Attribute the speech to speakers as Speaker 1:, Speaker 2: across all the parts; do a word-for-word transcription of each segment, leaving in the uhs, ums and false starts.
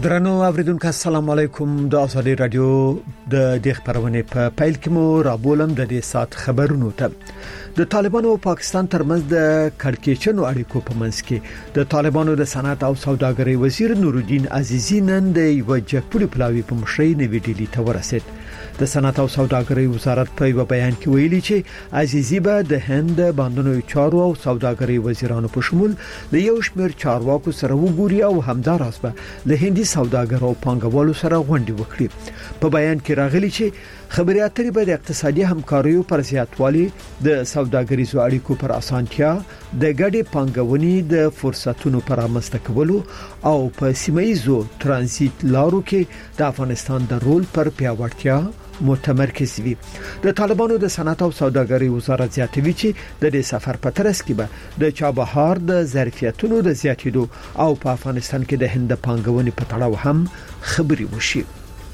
Speaker 1: درنو اوریدونکو السلام علیکم د ازادي رادیو د دغه خبرونه په پیل کې مو رابولم د دې سات خبرونو ته د طالبانو او پاکستان ترمنځ د کړکېچنو اړیکو په منځ کې د طالبانو د صنعت او سوداګرۍ وزیر نورالدین عزیزی نن د یو جګپوري پلاوی په مشرۍ نوې ډیلی ته ورسید. د صنعت او سوداګرۍ وزارت په یو بیان کې ویلي چې عزیزی به د هند باندونو چارو او سوداګرۍ وزیرانو په شمول د یو شمېر چارواکو سره وګوري او همداراز به له هندي سوداګرو او پانګوالو سره غونډې وکړي. په بیان کې راغلي چې خبري اترې به د اقتصادي همکاریو پر زیاتوالي د سوداګریزو اړیکو پر اسانتیا د ګډې پانګونې د فرصتونو پر رامنځته کولو او په سیمایي ترانزیت لارو کې د افغانستان د رول پر پیاوړتیا متمرکز وي. د طالبانو د صنعت او سوداګرۍ وزارت زیاتوي چې د دې سفر په ترڅ کې به د چابهار د ظرفیتونو د زیاتېدو او په افغانستان کې د هند پانګونې په تړاو هم خبري وشي.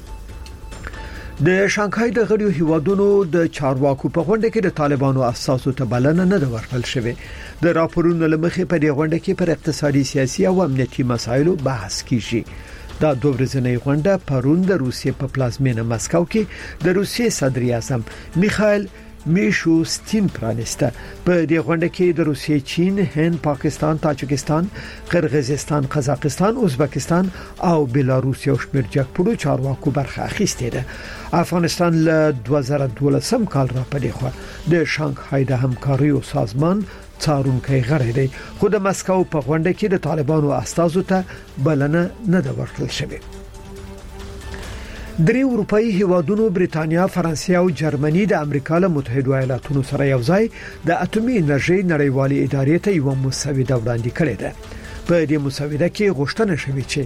Speaker 1: د شانګهای د غړیو هیوادونو د چارواکو په غونډه کې د طالبانو اساسو ته بلنه نه ده ورکړل شوې. د راپورونو لمخې په دې غونډه کې پر اقتصادي سیاسي او امنیتي مسایلو بحث کیږي. دا دوه ورځنۍ غونډه پرون د روسیې په پلازمینه مسکو کې د روسیې صدر اعظم میخائیل میشوستین پرانسته. په دې غونډه کې د روسیې، چین، هند، پاکستان، تاجکستان، قرغیزستان، قزاقستان، ازبکستان او بلاروس یو شمېر جګپوړو چارواکو برخه اخیستې ده. افغانستان له دوه زره دولسم کال را پدې خو د شانګهای د همکاریو سازمان څارونکي غړی دی، خو د مسکو په غونډه کې د طالبانو استازو ته بلنه نه ده ورکړل شوې. درې اروپאי هیوادونو برېټانیا، فرانسې او جرمني د امریکا له متحده ایالاتونو سره یوځای د اټومي انرژي نړیوالې ادارې ته یو مسوده وړاندې کړې ده. په دې مسوده کې غوښتنه شوې چې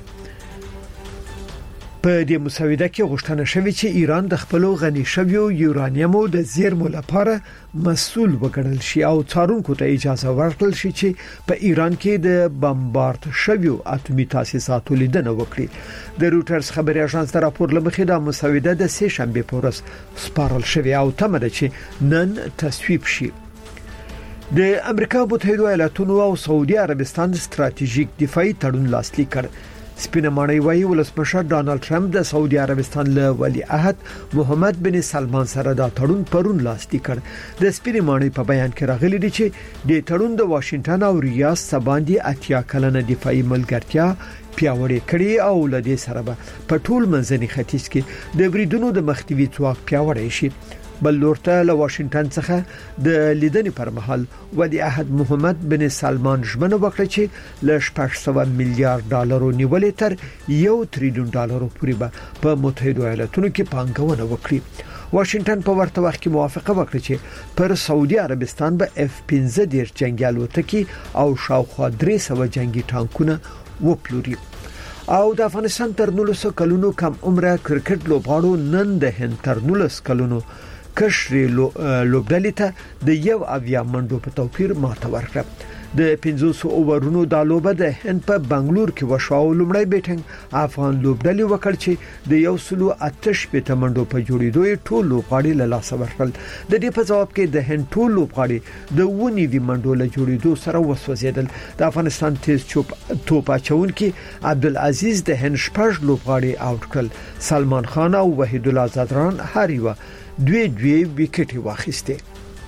Speaker 1: په دې مسوده کې غوښتنه شوې چې ایران د خپل غني شویو یورانیمو د زیرمو لپاره مسؤل وګڼل شي او څارونکو ته اجازه ورکړل شي چې په ایران کې د بمبارد شویو اټومي تاسیساتو لیدنه وکړي. د روټرز خبري اژانس د راپور لمخې د مسوده د سه شنبه په ورځ سپارل شوې او تمه ده چې نن تصویب شي. د امریکا متحده ایالاتونو او سعودي عربستان ستراتیژیک دفاعي تړون لاسلیک کړ. سپینه ماڼۍ وايي ولسمشر ډانلډ ټرمپ د سعودي عربستان له ولی عهد محمد بن سلمان سره دا تړون پرون لاسلیک کړ. د سپینه ماڼۍ په بیان کې راغلي دي چې د تړون د واشنگټن او ریاض سباندي اتیا کلنه دفاعي ملګرتیا پیاوړې کړي او لدې سره به په ټول منځني ختیځ کې د بریدونو د مخنیوي ځواک پیاوړی شي. بل لورته له واشنگټن څخه د لیدنې پر مهال ولی عهد محمد بن سلمان ژمنه وکړه چې له شپږ سوه میلیارډ ډالرو نیولې تر یو تریلیون ډالرو پورې به په متحده ایالاتونو کې پانګونه وکړي. واشنگټن په ورته وخت کې موافقه وکړه چې پر سعودي عربستان به اف پنځه دېرش جنگي الوتکې او شاوخوا درې سوه جنگي ټانکونه وپلوري. او د افغانستان تر نولس کلونو کم عمره کرکټ لوبغاړو نن د هند تر نولس کلونو کشري لوبډلې ته د یو اویا منډو په توپیر ماته ورکړه. د پنځوس اوورونو د لوبه د هند په بنگلور کې وشو او لومړی بیټینګ افغان لوبډلې وکړ چې د یو سلو اتش په منډو په جوړېدو یې ټول لوبغاړي له لاسه ورکړل. د دې په جواب کې د هند ټول لوبغاړي د ونی وی منډو له جوړېدو سره وسوځیدل. د افغانستان تیز چوپ توپ اچونکي عبدالعزیز د هند شپږ لوبغاړي آوټ کړل. سلمان خان او وحید الله زادران هر یو دوی دوی وکټي واخیسته.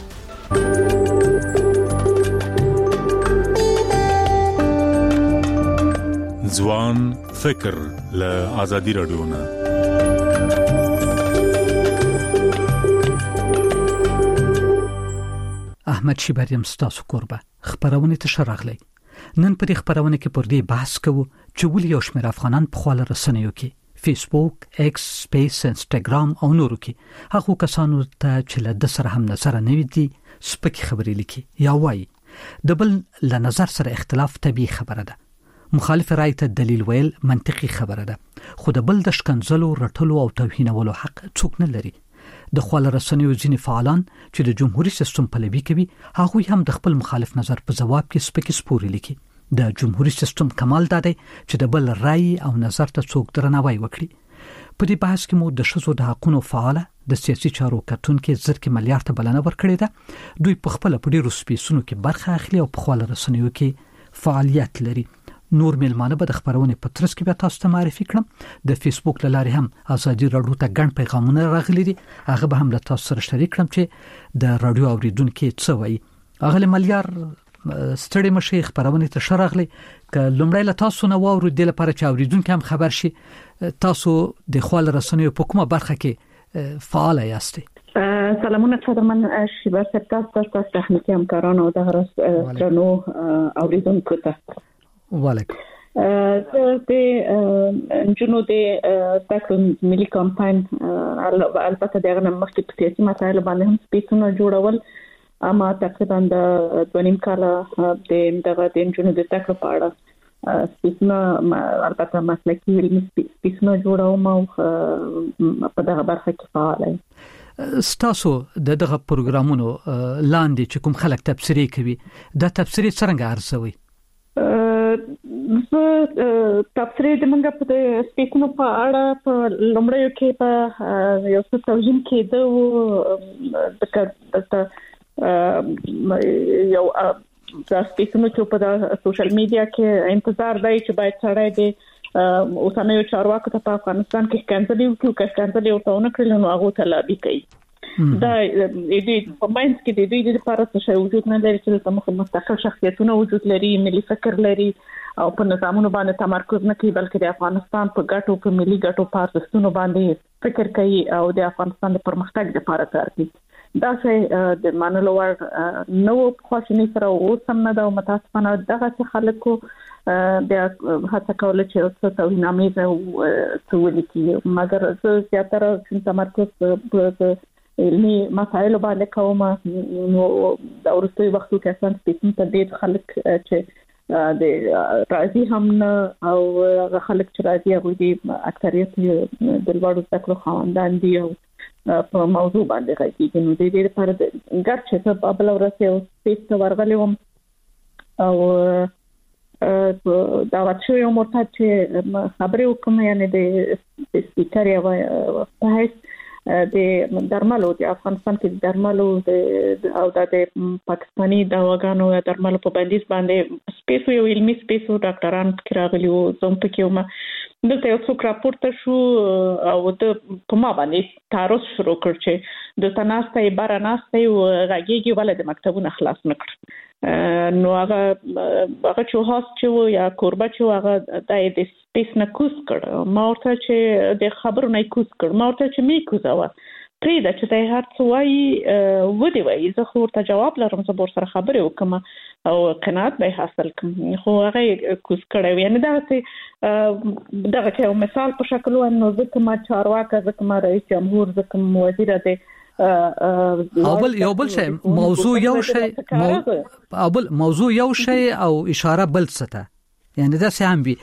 Speaker 2: ځوان فکر له ازادي رادیو نه
Speaker 3: احمد شیبریم ستاسو قربه خبرونه ته شرغلی. نن په دې خبرونه کې پر دې بحث کوو چې ولې یو شمېر افغانان په خپل رسنیو کې فیسبوک، ایکس، سپیس، انستګرام او نورو کې هغه کسانو ته چې له د سره هم نظر نه وي سپکې خبرې لیکي یا وایي. د بل له نظر سره اختلاف طبيعي خبره ده. مخالف رائے ته دلیل ویل منطقي خبره ده. خو د بل د شکنځلو، رټلو او توهینولو حق څوک نه لري. د خپل رسنیو ځینې فعالان چې د جمهوریت سیستم پلوي کوي هغه هم د خپل مخالف نظر په جواب کې سپکې سپوري لیکي. د جمهوریت سیستم کمال ده چې د بل رائے او نظر ته څوک درناوی وکړي. په دې بحث کې مو د شذو د حقوقو فعال د سیاسي چارو کتونکو زرکې ملیارډ ته بلنه ورکړې ده. دوی په خپل په ډیرو سپیسونو کې برخه اخلي او په خپل رسنیو کې فعالیت لري. نور میلمانه به د خبرونه په ترڅ کې به تاسو ته معرفي کړم د فیسبوک لارې هم ازادي رادیو ته ګڼ پیغامونه راغلي دي هغه به هم له تاسو سره شریک کړم چې د رادیو اوریدونکو څه وایي اغه ملیار ستړي مشي خبرونه ته شرغلي ک لومړی له تاسو نه وورو د لپاره چې اوریدونکو هم خبر شي تاسو د خپل رسنیو په کومه برخه کې فعال یاستئ
Speaker 4: سلامونه صدرمن شیبه سپتاس تاسو تخنیکی همکاران او د رسنیو اوریدونکو ته
Speaker 3: وعلیکم
Speaker 4: د جنو د تاکل ملي کمپاین البته دغه مخکې په سیاسي مسایلو باندې هم سپیڅونه جوړول اما تقریبا د دونیم کال د دغه د جنو د تاکل په اړه سپیڅونه البته مسلکي علمي سپیڅونه جوړوم او په دغه برخه کې فعال یم
Speaker 3: ستاسو د دغه پروګرامونو لاندې چې کوم خلک تبصرې کوي دا تبصرې څنګه ارزوي
Speaker 4: زه تبصرې د منګه په سپیکونو په اړه په لومړیو کې په یو څه توجیم کېده او د یو د سپیکونو چې په سوشل میډیا کې انتظار دی چې باید سړی د اوسنیو چارواکو ته په افغانستان کې کانسل یو کې کانسل یو تاونه کړل نو هغه ته لابي کوي دا د دې په ماینډ کې د دې لپاره څه وجود نه لري چې تاسو مستقل شخصیتونه وجود لري ملي فکر لري او په نظامونو باندې تمرکز نه کوي بلکې د افغانستان په ګټو په ملي ګټو په ارزښتونو باندې فکر کوي او د افغانستان د پرمختګ لپاره کار کوي دا چې د منلو ور نو خوشنی سره اوسم نه دا متاسفانه دغه خلکو د هڅه کول چې څه توهینامې او څه ولیکي مګر زه زیاتره چې تمرکز په علمي مسایلو باندې کوم نو د ورستي وختو کې اساس سپیڅن ته ډېر خلک چې د راځي هم او هغه خلک چې راځي هغه د اکثریت د لوړو تکلو خواندان دي او په موضوع باندې راځي نو د دې لپاره ګر چې په بل ورځ یو سپیڅ ورغلم او دا واچو یو مرتد چې خبرې وکم یعنی د سپیکر یو په هیڅ د درملو د افغانستان کې درملو او د پاکستاني دواګانو یا درملو په بندیز باندې سپیس یو علمي سپیس ډاکټران راغلي وو زم پکې ومه دلته یو څوک راپورته شو او د کومه باندې تاروس شروع کړ چې د تناسته بارناسته او غږیږي ول د مکتبونو خلاص نکړ نو هغه هغه چې هاست چې یا کوربه چې هغه د سپیس نه کوس کړ ما ورته چې د خبرو نه کوس کړ ما ورته چې می کوزاوه پرې دا چې د هر څه وایي و دی وایي زه خو ورته جواب لرم زه بور سره خبرې وکم او قناعت به حاصل کړم خو هغه کوس کړی یعنی دا چې دغه یو مثال په شکل ونه ځکه ما چارواکه ځکه ما رئیس جمهور ځکه وزیر دی
Speaker 3: اول یو بل شی موضوع یو شی اول موضوع یو شی او اشاره بل څه ته یعنی دا سم وي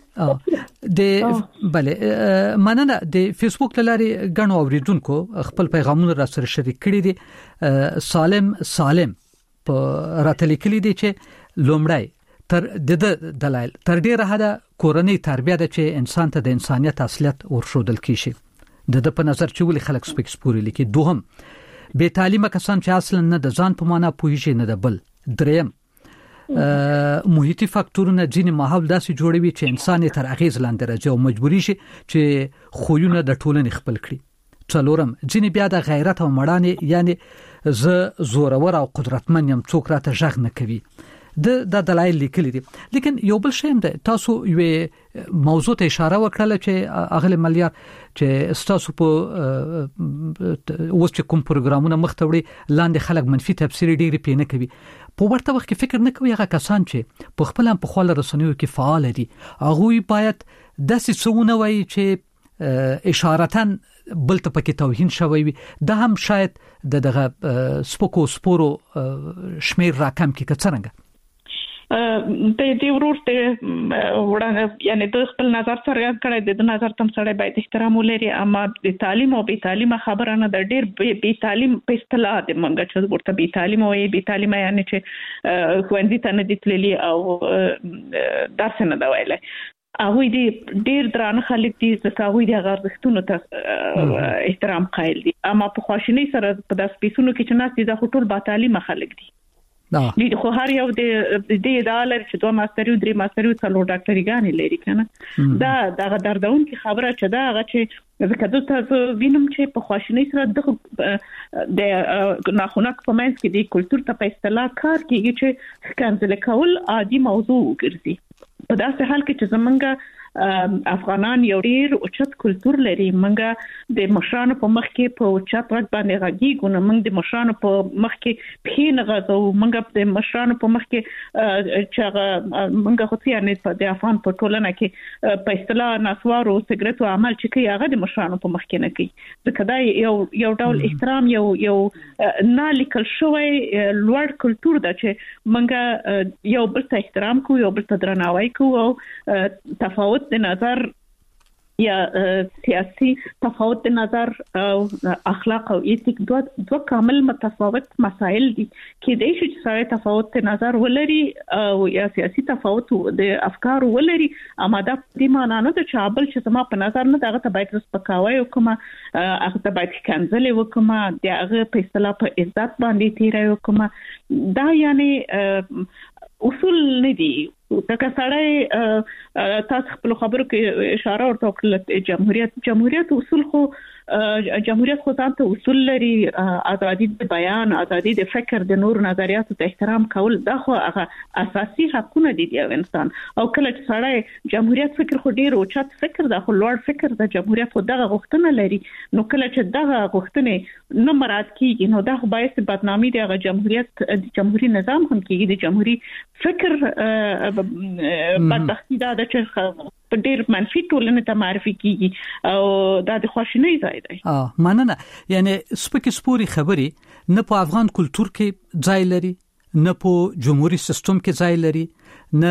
Speaker 3: د بله مننه د فیسبوک لاري غنو اوریدونکو خپل پیغامونه را سره شریک کړي دي سالم سالم په راتلیکلي دي چې لومړی تر د دلایل تر ډیره حدا کورنۍ تربیه ده چې انسان ته د انسانيت اصلیت ورشودل کیشي د د په نظر چې ولې خلک سپیک سپوري لیکي دوهم به تعلیمه کسان چې اصلا نه د ځان په معنا پوهیږي نه د بل دریم محیطي فاکتورونه ځینې ماحول داسې جوړوي چې انسان تر اغیز لاندې راځي او مجبوري شي چې خوونه د ټولنې خپل کړي څلورم ځینې بیا د غیرت او مړانه یعنی ز زورور او قدرتمن یم څوک راته ژغ نه کوي د د دلایل لیکلي دي لیکن یو بل شی ده تاسو یو موضوع ته اشاره وکړه چې اغله ملیار چې تاسو په اوس چې کوم پروګرامونه مختوړي لاندې خلک منفي تفسیر ډیری پینې کوي په ورته وخت کې فکر نه کوي هغه کسان چې په خپل هم په خپل رسنیو کې فعال دي هغه باید داسې څونه وایي چې اشارتن بل ته پکې توهین شوی وي دا هم شاید د دغه سپوکو سپورو شمیر راکم کې کڅرنګ
Speaker 4: د دې ورور ته وړاندې یعنی د خپل نظر څرګند کړی د نظر تم سره باید احترام ولري اما د تعلیم او بي تعلیم خبره نه د ډېر بي تعلیم په اصطلاح د منګه چې ورته بي تعلیم او بي تعلیم یعنی چې خوندې ته نه دي تللي او درس نه دا ویلای هغه دې ډېر درانه خلک دي چې هغه دې غرضښتونو ته احترام قائل دي اما په خواشنۍ سره په داس پیسونو کې چې ناس دي د ټول با تعلیم خلک دي دي خو هر یو د دې ډالر چې دوه ماستر یو درې ماستر یو څلور ډاکټري غانې لري کنه دا دا دردون کی خبره چې دا هغه چې ځکه د تاسو وینم چې په خواشنۍ سره د د ناخونک په منځ کې د کلچر ته په اصطلاح کار کیږي چې کنځل کول عادي موضوع ګرځي په داسې حال کې چې زمونږ افغانان یو ډیر اوچت کلچر لري منګه د مشرانو په مخ کې په اوچت وخت باندې غږیږو نو موږ د مشرانو په مخ کې پخې غږو موږ د مشرانو په مخ کې چې موږ خو یې نه د افغان په ټولنه کې په اصطلاح نسوارو سیګریټو عمل چې کوي هغه د مشرانو په مخ کې نه کوي ځکه دا یو یو ډول احترام یو یو نه لیکل شوی لوړ کلچر دا چې موږ یو بل ته احترام کوو یو بل ته درناوی کوو او تفاوت د نظر یا سیاسي تفاوت د نظر او اخلاق او ایتیک دوه دوه کامل متفاوت مسائل دي کې د شي چې تفاوت د نظر ولري او یا سیاسي تفاوت د افکار ولري اما دا د معنا نه د چابل چې زما په نظر نه دغه ته باید سپکاوي وکم هغه ته باید کنځلې وکم دغه په اصطلاح په عزت باندې تیرې وکم دا یعنی اصول نه دي تکه سړی تاسو خپل خبرو کې اشاره ورته وکړه جمهوریت جمهوریت اصول خو جمهوریت خو ځان ته اصول لري ازادي د بیان ازادي د فکر د نور نظریاتو ته احترام کول دا خو هغه اساسي حقونه دي د انسان او کله چې سړی جمهوریت فکر خو ډیر اوچت فکر دا خو لوړ فکر د جمهوریت خو دغه غوښتنه لري نو کله چې دغه غوښتنه نه مراد کیږي نو دا خو باعث بدنامي د جمهوریت د جمهوریت نظام هم کیږي د جمهوریت فکر بدبختی دا د چې په ډیر منفي ټولنه ته معرفي کیږي او دا د خوشنۍ ځای دی
Speaker 3: اه مننه یعنی سپکې سپوري خبري نه په افغان کلچر کې ځای لري نه په جمهوریت سیستم کې ځای لري نه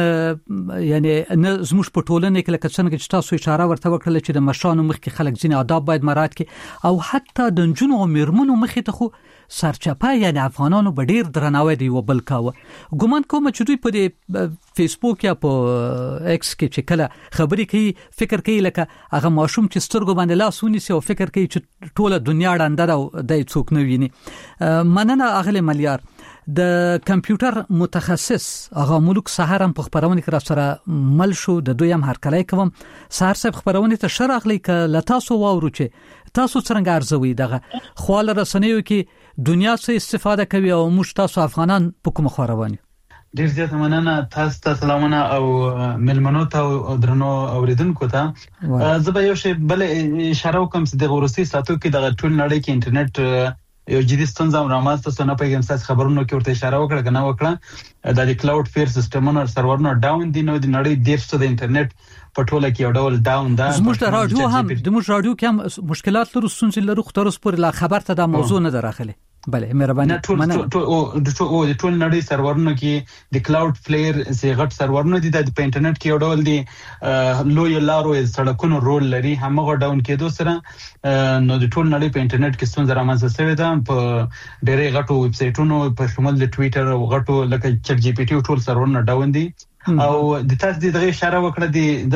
Speaker 3: یعنی نه زموږ په ټولنه کې لکه څنګه چې تاسو اشاره ورته وکړه چې د مشرانو مخ کې خلک ځینې آداب باید مراعات کړي او حتی د جنونو او میرمنو مخ ته خو سرچپه یعنی افغانانو به ډیر درناوی دی وبل کاوه ګومان کوم چې دوی په فیسبوک یا په ایکس کې چې کله خبرې کوي فکر کوي لکه هغه ماشوم چې سترګو باندې لاس ونیسي او فکر کوي چې ټوله دنیا ډنده او دای څوک نه ویني مننه اغله ملیار د کمپیوټر متخصص هغه ملک سحر هم په خبرونه کې را سره مل شو د دوی هم هرکلای کوم سحر صاحب خبرونه ته شرغلی ک لتاسو واورو چې تاسو څنګه ارزوي دغه خواله رسنیو کې دنیا څخه استفاده کوي او موږ تاسو افغانان په کوم خوروانی
Speaker 5: ډیر زیات مننه تاسو ته سلامونه او ملمنو ته او درنو اوریدونکو ته زه به یو شی بل اشاره وکم چې د روسي ساتو کې د ټول نړۍ کې انټرنیټ یو جدي ستونزه رامنځته شوه نه پیغام تاسو خبرونو کې ورته اشاره وکړه کنه وکړه د کلاود فیر سیستمونو سرورونو ډاون دي نو د نړۍ ډیر څه د انټرنیټ په ټوله کې یو ډول ډاون ده
Speaker 3: زموږ د رادیو هم د موږ رادیو کې هم مشکلات لرو ستونزې لرو خو تر اوسه پورې لا خبر ته د موضوع نه دراخله بله مهرباني
Speaker 5: مننه ټول او د ټول نړۍ سرورونو کې د کلاود فلیر سي غټ سرورونو دي د انټرنیټ کې یو ډول دي لوی لارو سړکونو رول لري همغه ډاون کېدو سره نو د ټول نړۍ په انټرنیټ کې ستونزه رامنځته شوې ده په ډېرې غټو ویب سټونو په شمول د ټوئیټر او غټو لکه چټ جی پی ټي ټول سرورونه ډاون دي او د تاسو د دغه اشاره وکړه د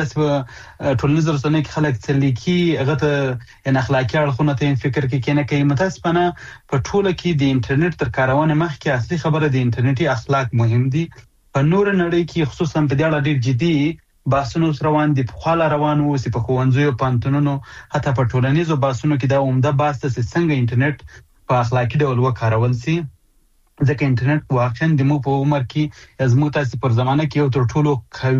Speaker 5: د ټولنیز رسنۍ کې خلک تلیکي هغه ته ان اخلاقی اړخونه ته فکر کې کینه کوي متاسفانه په ټوله کې د انټرنیټ تر کارونه مخکې اصلي خبره د انټرنیټي اخلاق مهم دي په نور نړۍ کې خصوصا په دې اړه ډېر جدي باسونو روان دي په خاله روان وو چې په خوندزو پانتونونو حتی په ټولنیزو باسونو کې دا عمده باس ته څنګه انټرنیټ په اخلاقی ډول وکارول شي ځکه انټرنیټ واقعا د مو په عمر کې از مو تاسو پر زمانه کې یو تر ټولو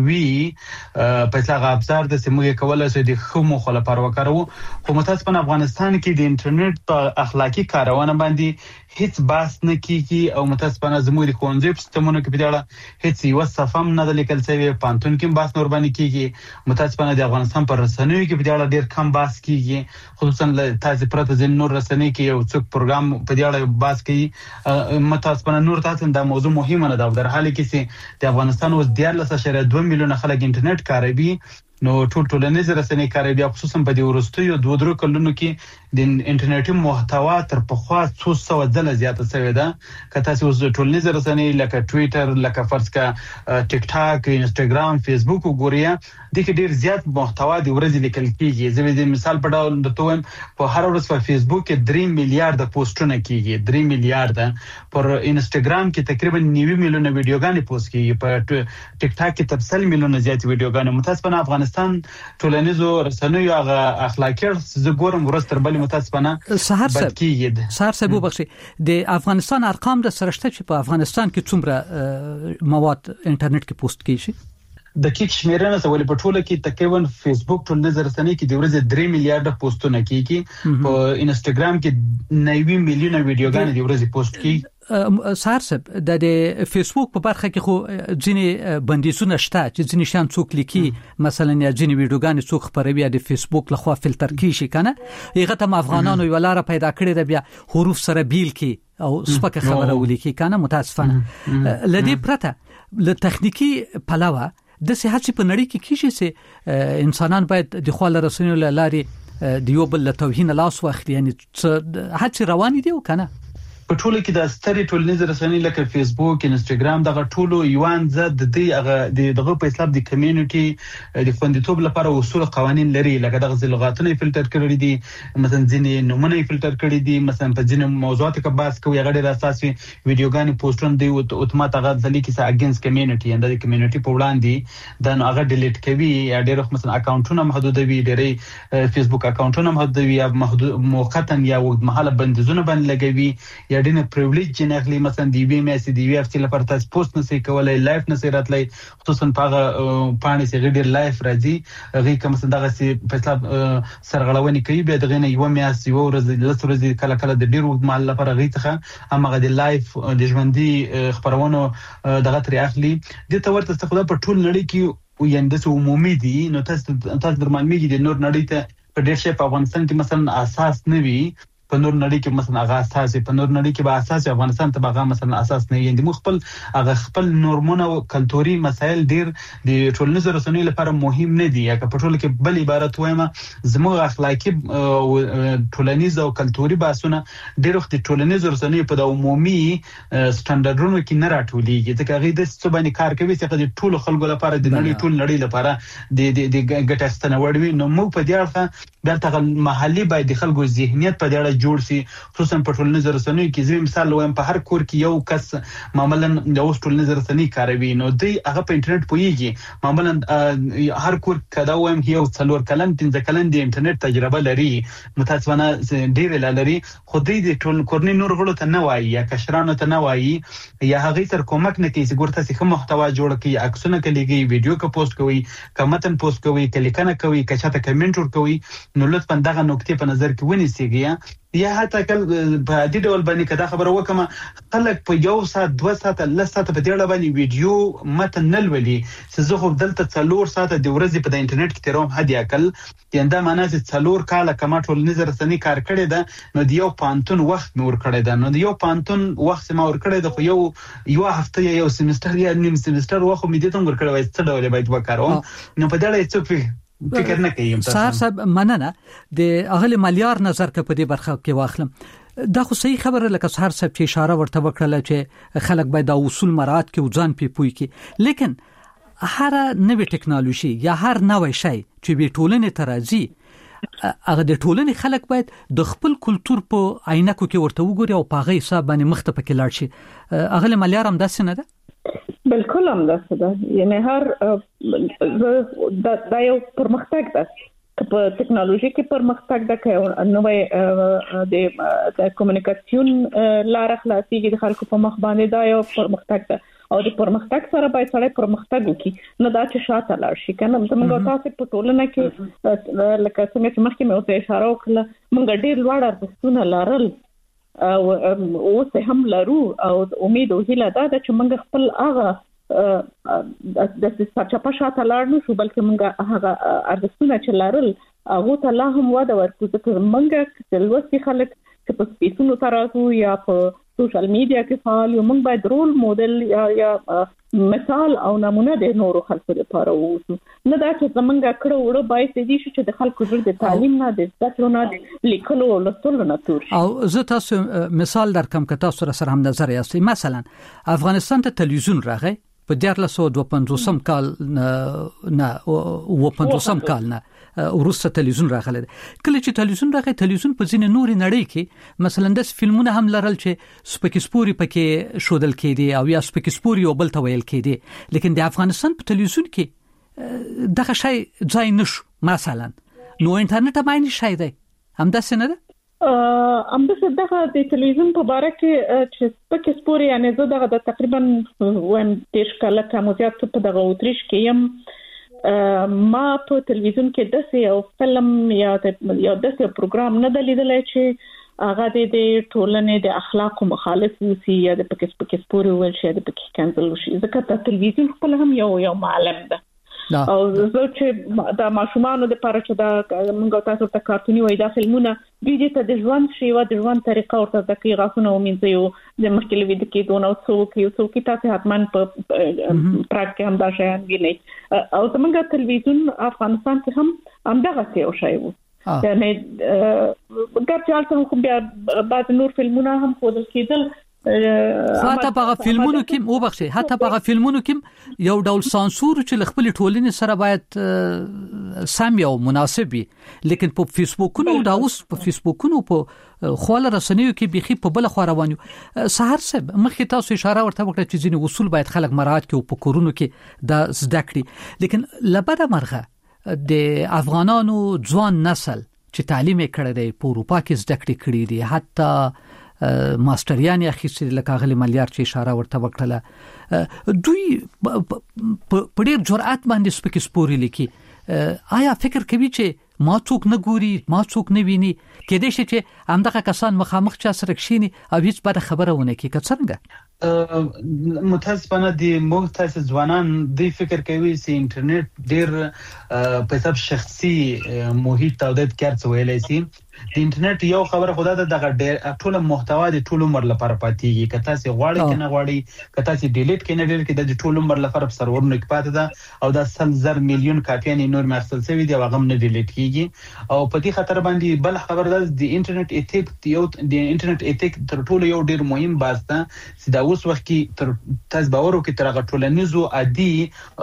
Speaker 5: قوي په څنګه ابزار د سیمه کولای شي د خمو خلا پر وکړو خو متاسفانه افغانستان کې د انټرنیټ په اخلاقی کارونه باندې هیڅ باس نه کیږي او متاسفانه زموږ د کونسپټ سیستمونو کې په اړه هیڅ یو صفم نه د لیکل شوی پانتون کې باس نور باندې کیږي متاسفانه د افغانستان پر رسنیو کې په اړه ډیر کم باس کیږي خصوصا تاسو پرته د نور رسنۍ کې یو څوک پروګرام په اړه باس کوي متاسفانه نور تاسو دا موضوع مهمه نه ده در حالي کې چې د افغانستان اوس دیارلس اشاریه دوه میلیونه خلک انټرنیټ کاروي نو ټول ټولنیز رسنۍ کاروي خصوصا په دې ورستیو دوه درو کلونو کې د انټرنیټي محتوا تر پخوا څو سو ځله زیاته شوې ده. که تاسو اوس ټولنیز رسنۍ لکه ټوئیټر، لکه فرض کا ټیک ټاک، انستګرام، فیسبوک وګورئ، د کې ډیر زیات محتوا د ورځې لیکل کیږي. زه د مثال په ډول د توم په هر ورځ په فیسبوک کې درې میلیارډ پوسټونه کیږي، درې میلیارډ. پر انستګرام کې تقریبا نوي میلیونه ویډیوګانې پوسټ کیږي، په ټیک ټاک کې تر سل میلیونه زیات ویډیوګانې. متاسفانه افغانستان ټولنیزو رسنیو هغه اخلاقیات زه ګورم ورځ تر بلې متاسفانه
Speaker 3: سحر
Speaker 5: بد کیږي.
Speaker 3: سحر صاحب وبخښي، د افغانستان ارقام د سرشته چې په افغانستان کې څومره مواد انټرنیټ کې پوسټ کیږي؟
Speaker 5: دقیق شمیرنه سوال په ټوله کې تقریبا فیسبوک ټولنیز رسنۍ کې د ورځې درې میلیارډ پوسټونه کیږي، په انستګرام کې نوي میلیونه ویډیوګانې د ورځې پوسټ کیږي.
Speaker 3: سحر صاحب د فیسبوک په برخه کې خو ځینې بندیزونه شته چې ځینې شان څوک لیکي، مثلا یا ځینې ویډیوګانې څوک خپروي د فیسبوک لخوا فلټر کیږي کنه. هغه ته افغانانو یو لار پیدا کړې ده بیا حروف سره بیل کی او سپکه خبره ولیکي کنه. متاسفانه لدی پرته له تخنیکی پلاوه د صحت په نړۍ کې کیږي چې انسانان باید د خپل رسنیو لارې د یو بل توهین لاس واخلي، یعنی هڅه روان دي کنه.
Speaker 5: په ټوله کې د ستري ټولنیز رسنۍ لکه فیسبوک، انستګرام دغه ټولو یوان زد د دې هغه دغه په حساب د کمیونټي د خوندیتوب لپاره اصول قوانين لري، لکه دغه لغاتونه فلټر کړی دي، مثلا ځینې نمونه فلټر کړی دي، مثلا په ځینې موضوعاتو کې بحث کوي هغه د اساسي ویډیوګانې پوسټونه دی او اتومات هغه ځلې کې سا اگینست کمیونټي اند د کمیونټي په وړاندې دا نو هغه ډیلیټ کوي یا ډېر مثلا اکاونټونه محدودوي، ډېرې فیسبوک اکاونټونه محدودوي یا محدود موقتا یا وخت مهاله بندیزونه باندې لګوي یا ډینه پریویلیج جنخلی مثلا دی وی مې سي دی وی اف سی لپاره تاسو پوسټ نسي کولای، لایف نسي راتلای، خصوصا په پانی سي غیر لایف راځي هغه کوم څه دغه سي په حساب سرغړونې کوي به دغه نه یو میاس یو ورځ لس ورځې کله کله د ډیر وخت مال لپاره غي څخه هغه د لایف د ژوندۍ خبرونو دغه تر اخلي د تور تستخدام په ټول نړۍ کې یاند څه عمومي دي. نو تاسو تاسو درمان میږي د نور نړۍ ته په ډیر شي په افغانستان کې مثلا اساس نه وي، په نور نړۍ کې مثلا هغه اساس په نور نړۍ کې به اساس افغانستان ته هغه مثلا اساس نه وي. د مخبل هغه خپل نورمونه او کلتوري مسایل ډیر د ټولنیز رسنیو لپاره مهم نه دي. یا په ټول کې بل عبارت وایم زموږ اخلاقی ټولنیز او کلتوري باسونه ډیر وخت د ټولنیز رسنیو په د عمومي سټانډرډونو کې نه راټولېږي، ځکه هغه د څه باندې کار کوي چې د ټول خلکو لپاره د نړۍ ټول نړۍ لپاره د د ګټه ستنوړ وي. نو موږ په دې اړه دلته محلي باید د خلکو ذهنیت په دې اړه جوړ شي، خصوصا په ټولنیز رسنیو کې. زه مثال وایم په هر کور کې یو کس معمولا د اوس ټولنیز رسنۍ کاروي، نو دوی هغه په انټرنیټ پوهیږي. معمولا هر کور کدا وایم یو څلور کلن پنځه کلن د انټرنیټ تجربه لري، متاسفانه ډیر لري، خو دوی د ټول کورنۍ نور غړو ته نه وایي یا کشرانو ته نه وایي یا هغه تر کومک نه کوي چې ګورته څه محتوا جوړ کړي، عکسونه کوي، ویډیو کا پوسټ کوي، کمنټ پوسټ کوي، کلیکنه کوي، کچاته کمنټ ور کوي. نو لطفا دغه نقطې په نظر کې ونیسئ. یا حتی کله په دې ډول باندې کدا خبره وکم خلک په یو ساعت دوه ساعت لس ساعت په دې ډول باندې ویډیو متن نلولي چې زه خو دلته څلور ساعت د ورځې په انټرنیټ کې تیروم هدي اکل ینده معنا چې څلور کاله کما ټول نظر رسنۍ کار کړی ده، نو د یو پانتون وخت مور کړی ده، نو د یو پانتون وخت ما ور کړی ده، خو یو یو هفته یا یو سیمستر یا نیم سیمستر وخت مې دې ته ور کړی وای څه ډول باید وکړم. نو په دې اړه څه فکر نه کوم.
Speaker 3: سحر صاحب مننه د اغل مليار نظر ک په دې برخه کې واخلم. دا خو صحیح خبره لکه سحر صاحب چې اشاره ورته وکړه چې خلک باید د اصول مراعات کې ځان پی پوي کې، لیکن هر نوې ټکنالوژي یا هر نوې شی چې به ټولنې ترازی هغه د ټولنې خلک باید د خپل کلچر په عینکو کې ورته وګوري او په هغه حساب باندې مخ ته پکې لاړ شي. اغل مليار هم داسې نه ده؟
Speaker 4: بالکل هم داسې ده، یعنی هر دا یو پرمختګ ده په ټکنالوژي کې، پرمختګ ده که نوې د کومونیکاسیون لار خلاصيږي د خلکو په مخ باندې، دا یو پرمختګ ده او د پرمختګ سره باید سره پرمختګ وکړي، نه دا چې شاته لاړ شي کنه. زموږ تاسو په ټولنه کې لکه څنګه چې مخکې مې اوس اشاره وکړه موږ ډېر لوړ ارزښتونه لرل او اوس هم لرو او امید او هیله ده چې موږ خپل هغه د سچپا شاته لاړ نشو، بلکې موږ هغه ارزښتونه چې لرل هغه ته لا هم وده ورکړو، ځکه موږ د لوستي خلک چې په سپیڅونو ترازو یا په سوشل میډیا کې فعال یو، موږ باید رول موډل یا یا مثال او نمونه د نورو خلکو لپاره ووسو. نه دا چې زمونږ کړه وړه باید دې شي چې د خلکو زړه د تعلیم نه، د زده کړو نه، د لیکلو او لوستلو نه تور شي. او
Speaker 3: زه تاسو مثال درکم که تاسو سره سره هم نظر یاستئ. مثلا افغانستان ته تلویزیون راغی په دیارلس سوه دوه پنځوسم کال نه اوه پنځوسم کال نه وروسته تلویزیون راغلی. کله چې تلویزیون راغی، تلویزیون په ځینې نورې نړۍ کې مثلا د فلمونه هم لرل چې سپکې سپوري پکې شودل کېدي او یا سپکې سپوري او بل ته ویل کېدي، لیکن د افغانستان په تلویزیون کې دغه شی ځای نشو. مثلا نو انټرنیټ هم عین شی دی، همداسې نه ده؟
Speaker 4: ام د دغه د تلویزیون په اړه کې چې سپکې سپوري یعنی زه دغه د تقریبا ویم دیش کله کوم زیات په دغه اوتریش کې يم، ما په تلویزیون کې داسې یو فلم یا یا داسې پروګرام نه دی لیدلی چې هغه د ټولنې د اخلاقو مخالف وي یا د پکې سپکې سپوري ویل شي د پکې کینسل وشي، ځکه چې تلویزیون خپل هم یو یو معلم ده. او زه چې د ماشومانو د لپاره چې دا موږ تاسو ته کارتونی وای دا فلمونه دوی ته د ژوند شیوه د ژوند طریقه ورته د کې غاښونه ومینځي او د مخکې وید کې دونه څوک یو څوک تاسو حتمان په پراګ کې هم دا شیان ویني. او زمونږ تلویزیون افغانستان کې هم همدغه څه یو شی وو، یعنی ګرځال ته خو بیا بعد نور فلمونه هم خودل کېدل.
Speaker 3: حتی په فلمونو کې او بخښي حتی په فلمونو کې یو ډول سانسور چې خپل ټولنې سره باید سم یو مناسب وي، لیکن په فیسبوکونو دا اوس په فیسبوکونو په خواله رسنیو کې بيخي په بل خو روانو. سحر صاحب مخکې تاسو اشاره ورته وکړه چې ځینې اصول باید خلک مراعات کړي او په کورونو کې دا زده کړي، لیکن لبره مرغه د افغانانو ځوان نسل چې تعلیم یې کړی دی په اروپا کې زده کړې کړې دي، حتی ماستریان اخیستل لکه غلی ملیار چې اشاره ورته وکړه، دوی په ډېر جرأت باندې سپکې سپوري لیکي. آیا فکر کوي چې ما څوک نه ګوري، ما څوک نه ویني، کېدای شي چې همدغه کسان مخامخ چا سره کښیني او هیڅ بده خبره ونه کوي که څنګه؟
Speaker 5: متاسفانه د موږ تاسو ځوانان د فکر کوي چې انټرنیټ ډېر په حساب شخصي محیط او د کار څه ویلای شي. د انټرنیټ یو خبره خدا ته دغه ډېر ټول محتوا د ټول عمر لپاره پاتېږي، که تاسو غواړئ کنه غواړئ، که تاسو ډیلیټ کینې ډیلیټ کې د ټول عمر لپاره په سرورونو کې پاتې ده او دا سل زر میلیون کاپیان نور مخصوص شوی دی او هغه نه ډیلیټ کیږي. او په دې خاطر باندې بل خبر ده د انټرنیټ ایتیک یو د انټرنیټ ایتیک تر ټولو یو ډېر مهم بحث ده چې دا اوس وخت کې تر تاسو باور وکړئ تر هغه ټولنیزو عادي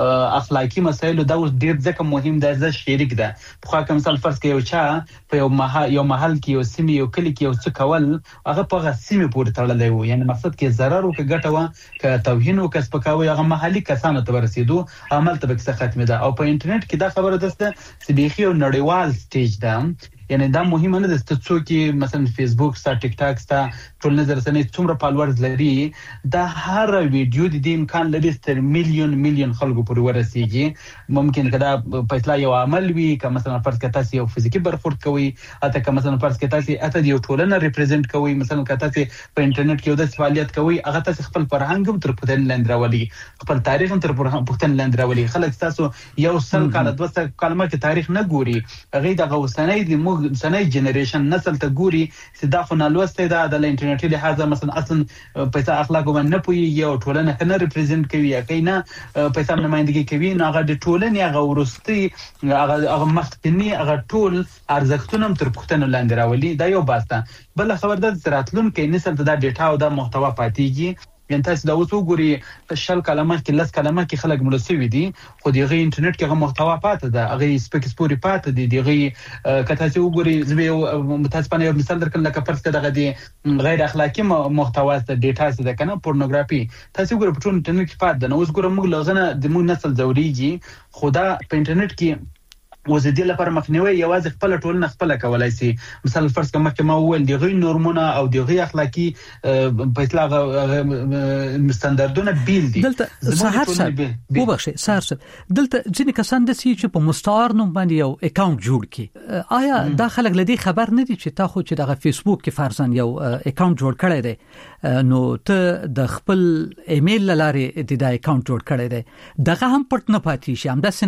Speaker 5: اخلاقی مسایلو دا اوس ډېر ځکه مهم ده چې شریک ده. په خاطر مثال فرض کړئ یو چا په یو محل یو محل کې یو سیمه یو کلی کې یو څه کول هغه په سیمه پورې تړلې وو، یعنی مقصد کې ضرر او کې ګټه و ک توهین او کسب کاوه هغه محلي کسانو ته ورسېدو عمل ته به څه ختمه ده. او په انټرنیټ کې دا خبره ده چې بيخي یو نړیوال سټیج ده، یعنی دا مهمه نه ده چې څوک مثلا فیسبوک ستا ټیک ټاک ستا ټول نظر سنې څومره فالوورز لري، دا هر ویډیو د دې امکان لري تر میلیون میلیون خلکو پورې ورسیږي. ممکن کدا په اطلاع یو عمل وي که مثلا فرض کړه تاسو یو فزیکی برخورد کوي، اته که مثلا فرض کړه تاسو اته یو ټولنه ریپرزینټ کوي، مثلا که تاسو په انټرنیټ کې یو د فعالیت کوي هغه تاسو خپل فرهنګ هم تر پدن لاندې راولي، خپل تاریخ هم تر پدن لاندې راولي. خلک تاسو یو سل کال دوه سل کلمه کې تاریخ نه ګوري، هغه د غوسنۍ د موږ سنۍ جنریشن نسل ته ګوري چې دا خو نه لوسته ده د انټرنیټي لحاظه مثلا اصلا پیسې اخلاق باندې نه پوي یو ټولنه کنه ریپرزینټ کوي یا کینه پیسې نمائندګي کوي، نو هغه د ټولنې هغه ورستي هغه هغه مخکنی هغه ټول ارزښتونه تر پختنه لاندې راولي. دا یو باسته. بل خبر ده زراتلون کې نسل ته دا ډیټا او دا محتوا پاتېږي. یعنی تاسو دا اوس وګورئ په شل کلمه کې لس کلمه کې خلک ملوثوي دي، خو دغه انټرنیټ کې هغه محتوا پاتې ده، هغه سپک سپوري پاتې دي. دغه کته چې وګورئ زه متاسفانه یو مثال درکړم لکه فرض کړه دغه غیر اخلاقی محتوا ست ډیټا ست ده کنه پورنوګرافي، تاسو وګورئ په ټول انټرنیټ کې پاتې ده. نو اوس ګورم موږ لغنه د موږ نسل ضروريږي، خدا په انټرنیټ کې وزیدي لپاره مخنیوي یوازې خپل ټولنه خپل کولای شي. مثلا فرض کړه مخکې ما وویل د غي نورمونه او د غي اخلاقی په اطلاق ستاندردونه بیل دي.
Speaker 3: دلته سحر صاحب وبخښه سحر صاحب دلته ځینې کسان د سي چې په مستعار نوم باندې یو اکاونټ جوړ کړي، آیا دا خلک لدی خبر نه دي چې تا خو چې دغه فیسبوک کې فرضاً یو اکاونټ جوړ کړی دی نو ته د خپل ایمیل لاره د دا اکاونټ جوړ کړی دی، دغه هم پټ نه پاتې شي، هم دا څنګه ده؟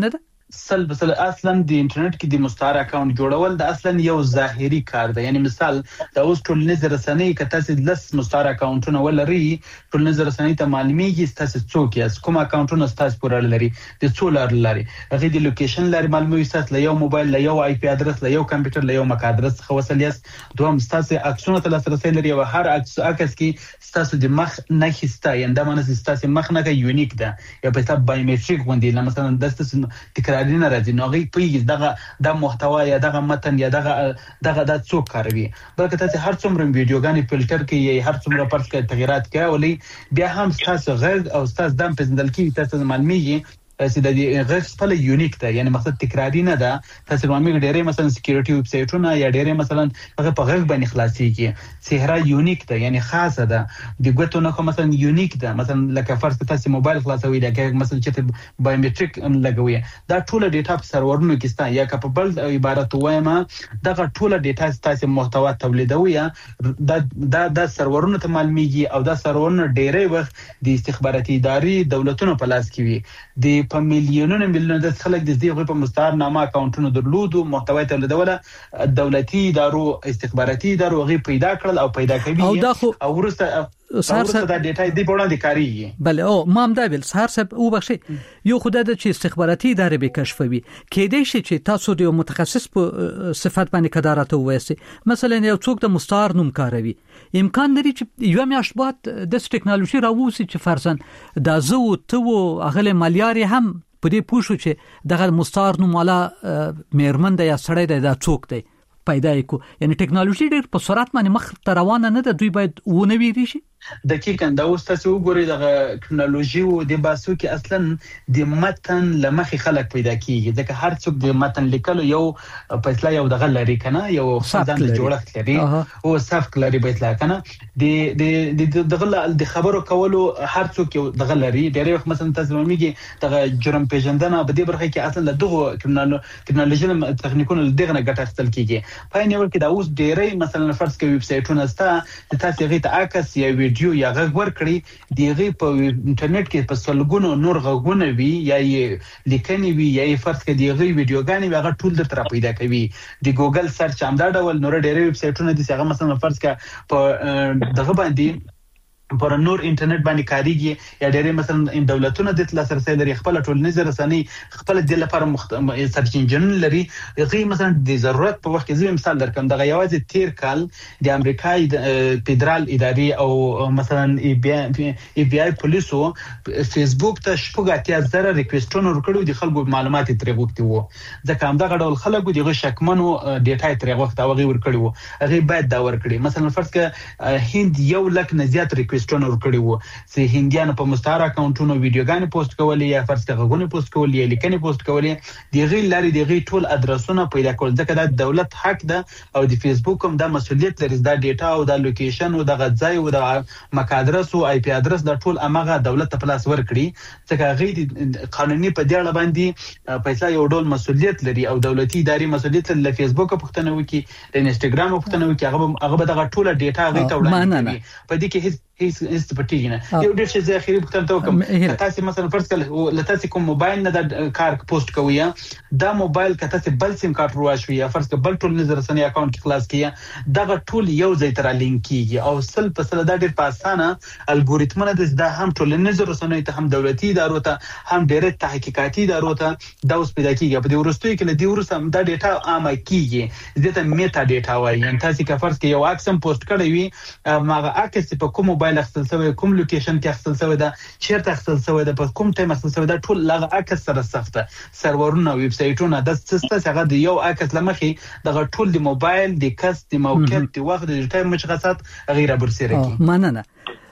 Speaker 5: سل بسل اصلا د انټرنیټ کې د مستعار اکاونټ جوړول د اصلا یو ظاهري کار دی. یعنی مثال د اوس ټولنیز رسنۍ کته چې لس مستعار اکاونټونه ولري ټولنیز رسنۍ ته معلومیږي تاسو څوک یاست کوم اکاونټونه تاسو پورې لري د څو لار لري هغه د لوکیشن لري معلومي تاسو له یو موبایل له یو آی پی ادرس له یو کمپیوټر له یو مک ادرس خو وصل یاست دوم تاسو عکسونه ته لاسرسي لري او هر عکس عکس کې تاسو د مخ نه خسته ینده مانه تاسو مخ نه یونیک ده یا په حساب بایومټریک غوندي مثلا د تاسو تکرار نه راځي نو غي پیږي دغه د محتوا یا دغه متن یا دغه دغه د څوک کاروي بلکې تاسو هر څومره ویډیوګانی فلټر کوي هر څومره پرس کې تغیرات کوي بیا هم تاسو غږ او تاسو دم پېژندل کی تاسو معلومیږي چې د غږ خپل یونیک ده یعنی مقصد تکراری نه ده تاسو معلومه ډېرې مثلا سکیورټي ویب سایټونه یا ډېرې مثلا هغه په غږ باندې خلاصيږي صحرا یونیک ده یعنی خاصه ده د ګوتو نه مثلا یونیک ده مثلا لکه فرض تاسو موبایل خلاصوي لکه مثلا چې بایومټریک لګوي دا ټول ډیټا په سرورونو کې ستا یا کپبل عبارت وایم دغه ټول ډیټا تاسو محتوا تولیدوي دا دا د سرورونو ته معلومیږي او دا سرورونه ډېرې وخت د استخباراتي ادارې دولتونو په لاس کې وي د په میلیونونو میلیونونو د خلک د دې په مستعار نامه اکاونټونو درلودو محتوی تولیدوله دولتي ادارو استخباراتي ادارو غي پیدا کړل او پیدا کوي او ورسته سر سر د ډیټا دی په وړاندې کاریږي
Speaker 3: بله او مام دا بل سر سر او بخشي یو خدای د چې استخباراتي ادارې به کشفوي کېدې شي چې تاسو د متخصص په صفات باندې کدارات وایسي مثلا یو څوک د مستعار نوم کاروي امکان لري چې یو میاشت بعد د ټکنالوژي راووسي چې فرضاً د زو تو اغله مالیاري هم په دې پوښو چې دغه مستعار نوم والا مېرمن د یا سړی د څوک دی پیدا کو یعنی ټکنالوژي ډېر په سرعت باندې مخ روانه نه ده دوی باید ونه ویری شي
Speaker 5: دقیقاً دا اوس تاسو وګورئ د ټکنالوژي او د باسو کې اصلا د متن لمخې خلک پیدا کیږي ځکه هر څوک د متن لیکلو یو فیصله یو دغه لري کنه یو ځان د جوړښت لري او سافت لري به اطلاع کنه د د دغه د خبرو کولو هر څوک یو دغه لري ډېر وخت مثلا تاسو میږي دغه جرم پیژندنه په دې برخه کې اصلا دغه ټکنالوژي تخنیکونو دغه نه ګټه اخیستل کیږي په نړۍ کې دا اوس ډېرې مثلا فرض کوي ویب سایټونه ستا تاسو غي ته عکس یا ویډیو یا غږ ورکړي دیغه په انټرنیټ کې په سلګونو نور غږونه وي یا لیکنې وي یا فرض کړي دیغه ویډیوګانې هغه ټول در پیدا کوي د ګوګل سرچ هم دا ډول نور ډېرې ویب سایټونه دي چې هغه مثلا فرض کړه په دغه باندې پر نور انټرنیټ باندې کاریږي یا ډېرې مثلا دولتونه د لاسرسي لري خپل ټولنیز رسنۍ خپل د لپاره مخت... سرچ انجن لري غي مثلا د ضرورت په وخت کې زه مثال درکم دغه یوازې تیر کال د امریکای فدرال ادارې او مثلا ای بی ای بی آی پولیسو فیسبوک ته شپږ زره ریکوېسټونه ورکړو د خلکو معلومات ترې غوښتي وو ځکه هم دغه ډول خلکو دغه شکمنو ډیټا ترې غوښته وغي ورکړو هغه باید دا ورکړي مثلا فرض کړه هند یو لک نه زیات ریکوېسټ ستونه ورکړي وو چې هندیانو په مستعار اکاونټونو ویډیوګانې پوسټ کولې یا فرض کړه غوونه پوسټ کولې یا لیکنې پوسټ کولې د غیر لري د غیر ټول ادرسونه پیدا کول ځکه د دولت حق ده او د فیسبوک هم د مسولیت لري د ډیټا او د لوکیشن او د غځای او د مک ادرس او آی پی ادرس د ټول امغه دولت په لاس ورکړي ځکه غیر قانوني په دې اړه باندې پیسې یو ډول مسولیت لري او دولتي ادارې مسولیت لري فیسبوک پښتنه وکي د انستګرام پښتنه وکي هغه هغه دغه ټول ډیټا غي ته وړاندې په دې کې هیڅ هیڅ هیڅ پټیږي نه یو ډېر شي زه اخیری پوښتنه ته وکم تاسو مثلا فرض کړئ لته کوم موبایل نه د کار پوسټ کوي دا موبایل کته څه بل سیم کارت رواشوي یا فرض کړئ بل ټول نظر رسنۍ اکاونټ کې خلاص کیه دغه ټول یو ځای تر لینک کیږي او سل په سل دا ډېر په اسانه الګوریتمونه د هم ټول نظر رسنۍ ته هم دولتي ادارو ته هم ډېر تحقیقاتي ادارو ته دا اوس پیدا کیږي په دې ورستوي کې د دې ورسته دا ډیټا عامه کیږي دته میتا ډیټا وایي ان تاسو که فرض کړئ یو اکسم پوسټ کړی وي ماغه اکس په کوم موبایل اخیستل شوی کوم لوکیشن کې اخیستل شوی دا چیرته اخیستل شوی دا په کوم ټایم اخیستل شوی دا ټول لغه عکس سره سخته سرورونه ویب سایټونه د څه څه د یو عکس لمخې دغه ټول د موبایل د کس د موقعیت د وخت د ټایم مشخصات غیر برسېره کی
Speaker 3: مننه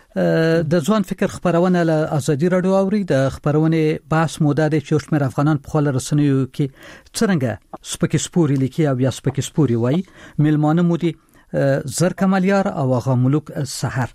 Speaker 3: د ځوان فکر خبرونه له ازادي رادیو اوري د خبرونه بحث موده د چوشمر افغانان په خپل رسنیو کې څنګه سپکې سپوري لیکي او یا سپکې سپوري وای ملمانه مودي زر کمالیار او هغه ملک سحر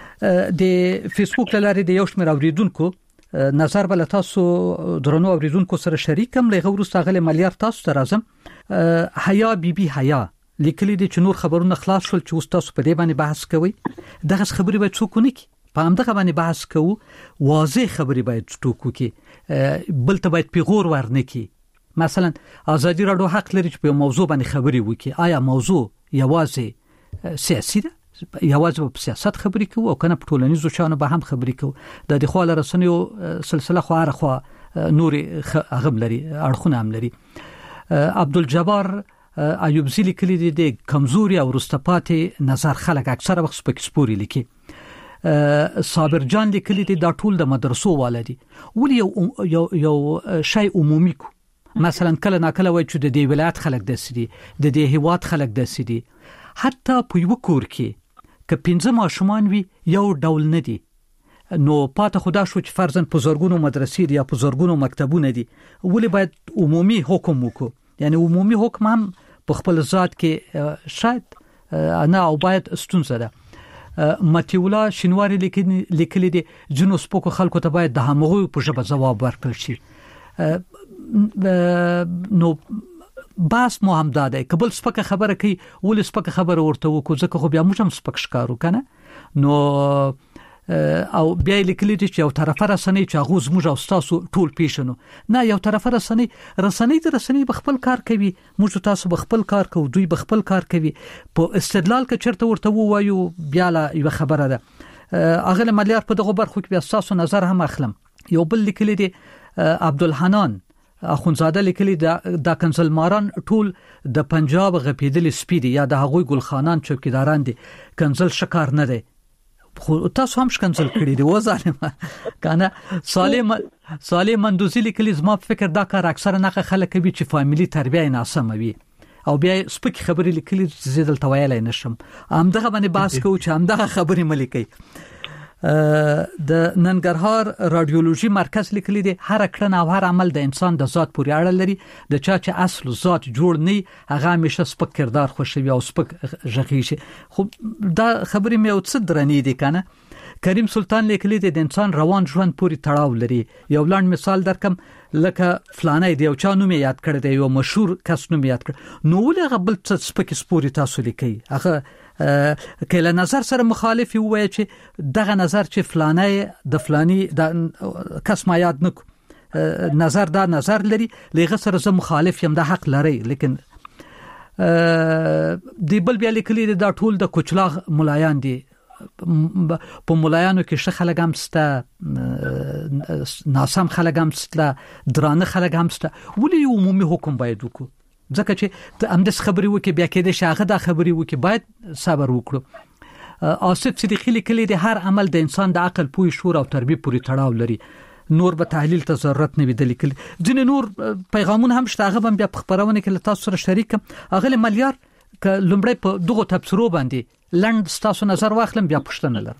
Speaker 3: د فیسبوک لاري د یو شمېر اوریدونکو نظر بل تاسو درنو اوریدونکو سره شریکم لغه ورسته غل مالیار تاسو ته راځم حیا بی بی حیا لیکلي دي چې نور خبرونه خلاص شول چې تاسو په دې باندې بحث کوي دغه خبرې به څوک نه کی په همدغه باندې بحث کوو واضح خبرې باید ټوکو کی بل ته باید پیغور ورنه کی مثلا ازادي راډیو حق لري چې په موضوع باندې خبري وکړي. آیا موضوع یوازې سیاسي ده، یوازې په سیاست خبري کوو او کنه په ټولنیزو شانو به هم خبري کوو؟ د دې خواله رسنیو سلسله خو هرخوا نوري اغم لري، اړخونه هم لري. عبدالجبار ایوبزی لیکلي دي د کمزوري او رستپاتې نظر خلک اکثره وخت په سپوري لیکي. صابر جان لیکلي دي دا ټول د مدرسو والدي ولې یو یو یو شی عمومي کو. مثلا کله ناکله وای چې د دې ولایت خلک دسي، د دې هیواد خلک دسي، حتی په یو کور کې که پنځه ماشومان وي یو ډول نه دي، نو پاته خدا شو چې فرضاً په زورګونو مدرسې دي یا په زورګونو مکتبونه دي، ولې باید عمومي حکم وکړو؟ یعنی عمومي حکم هم په خپل ذات کې شاید نه او باید ستونزه ده. متیولا شینواری لیکلي دي جنو سپوکو خلکو ته باید د همغوی په ژبه ځواب ورکړل شي. نو باس مو هم داده کبل سپکه خبره کوي ول سپکه خبره ورته وکړو ځکه خو بیا موږ هم سپک ښکارو کنه. نو او بیا لیکلي دي چې یو طرفه رسنۍ چې هغه زموږ او تاسو ټول پیښنو نه، یو طرفه رسنۍ رسنۍ د رسنۍ بخپل کار کوي، موږ تاسو بخپل کار کوو، دوی بخپل کار کوي. په استدلال کې چرته ورته وایو بیا لا یو خبره ده. اغه مليار په دغه برخو کې بیا تاسو نظر هم اخلم. یو بل لیکلي دي عبدالحنان اخونزاده لیکلي دا کنزلماران ټول د پنجاب غپیدل سپیدي یا د هغوی ګلخانان چوکیداران دي، کنزل شکار نه دی. خو تاسو هم شکنزل کړی دی وځانه کنه. سالم سالم مندوزی لیکلي زما فکر دا کار اکثره نه خلک کوي چې فامیلی تربیه ناسمه وي او بیا سپک خبرې لیکلي چې زیدل توایل نشم هم دغه باندې باس کو چې هم دغه خبرې ملي. د ننګرهار رادیولوژي مرکز لیکلي دي هر کړنه او هر عمل د انسان د ذات پورې اړه لري، د چا چې اصل ذات جوړ نه هغه همیشه سپک کردار خوشوي او سپک ژغي شي. خو دا خبرې مې او څه درنې دي کنه. کریم سلطان لیکلي دي د انسان روان ژوند پورې تړاو لري. یو لاند مثال درکم، لکه فلانه دی او چا نوم یاد کړی دی، یو مشهور کس نوم یاد کړ، نو ولغه بل څه سپک سپوري تاسو لیکي هغه کله نظر سره مخالف وي چې دغه نظر چې فلانه د فلانی د کس ما یاد نک نظر دا نظر لري لغه سره زه مخالف یم، د حق لري. لیکن دی بل بیا لیکلي دا ټول د کوچلاغ ملایان دي. په ملایانو کې ش خلک هم سته، ناسم خلک هم سته، درانه خلک هم سته. ولې عمومي حکم باید وکړو؟ ځکه چې همداس خبرې وکي بیا کې د شاغه د خبرې وکي باید صبر وکړو. آصف صدیقی لیکلي دی هر عمل د انسان د عقل، پوهې، شعور او تربیه پورې تړاو لري، نور به تحلیل ته ضرورت نه وي. د لیکلي ځینې نور پیغامونه هم شته، هغه بیا په خبرونه کې تاسو سره شریک. هغه مليار ک لومړی په دغه تبصرو باندې لند تاسو نظر واخلم بیا پښتنه لرم.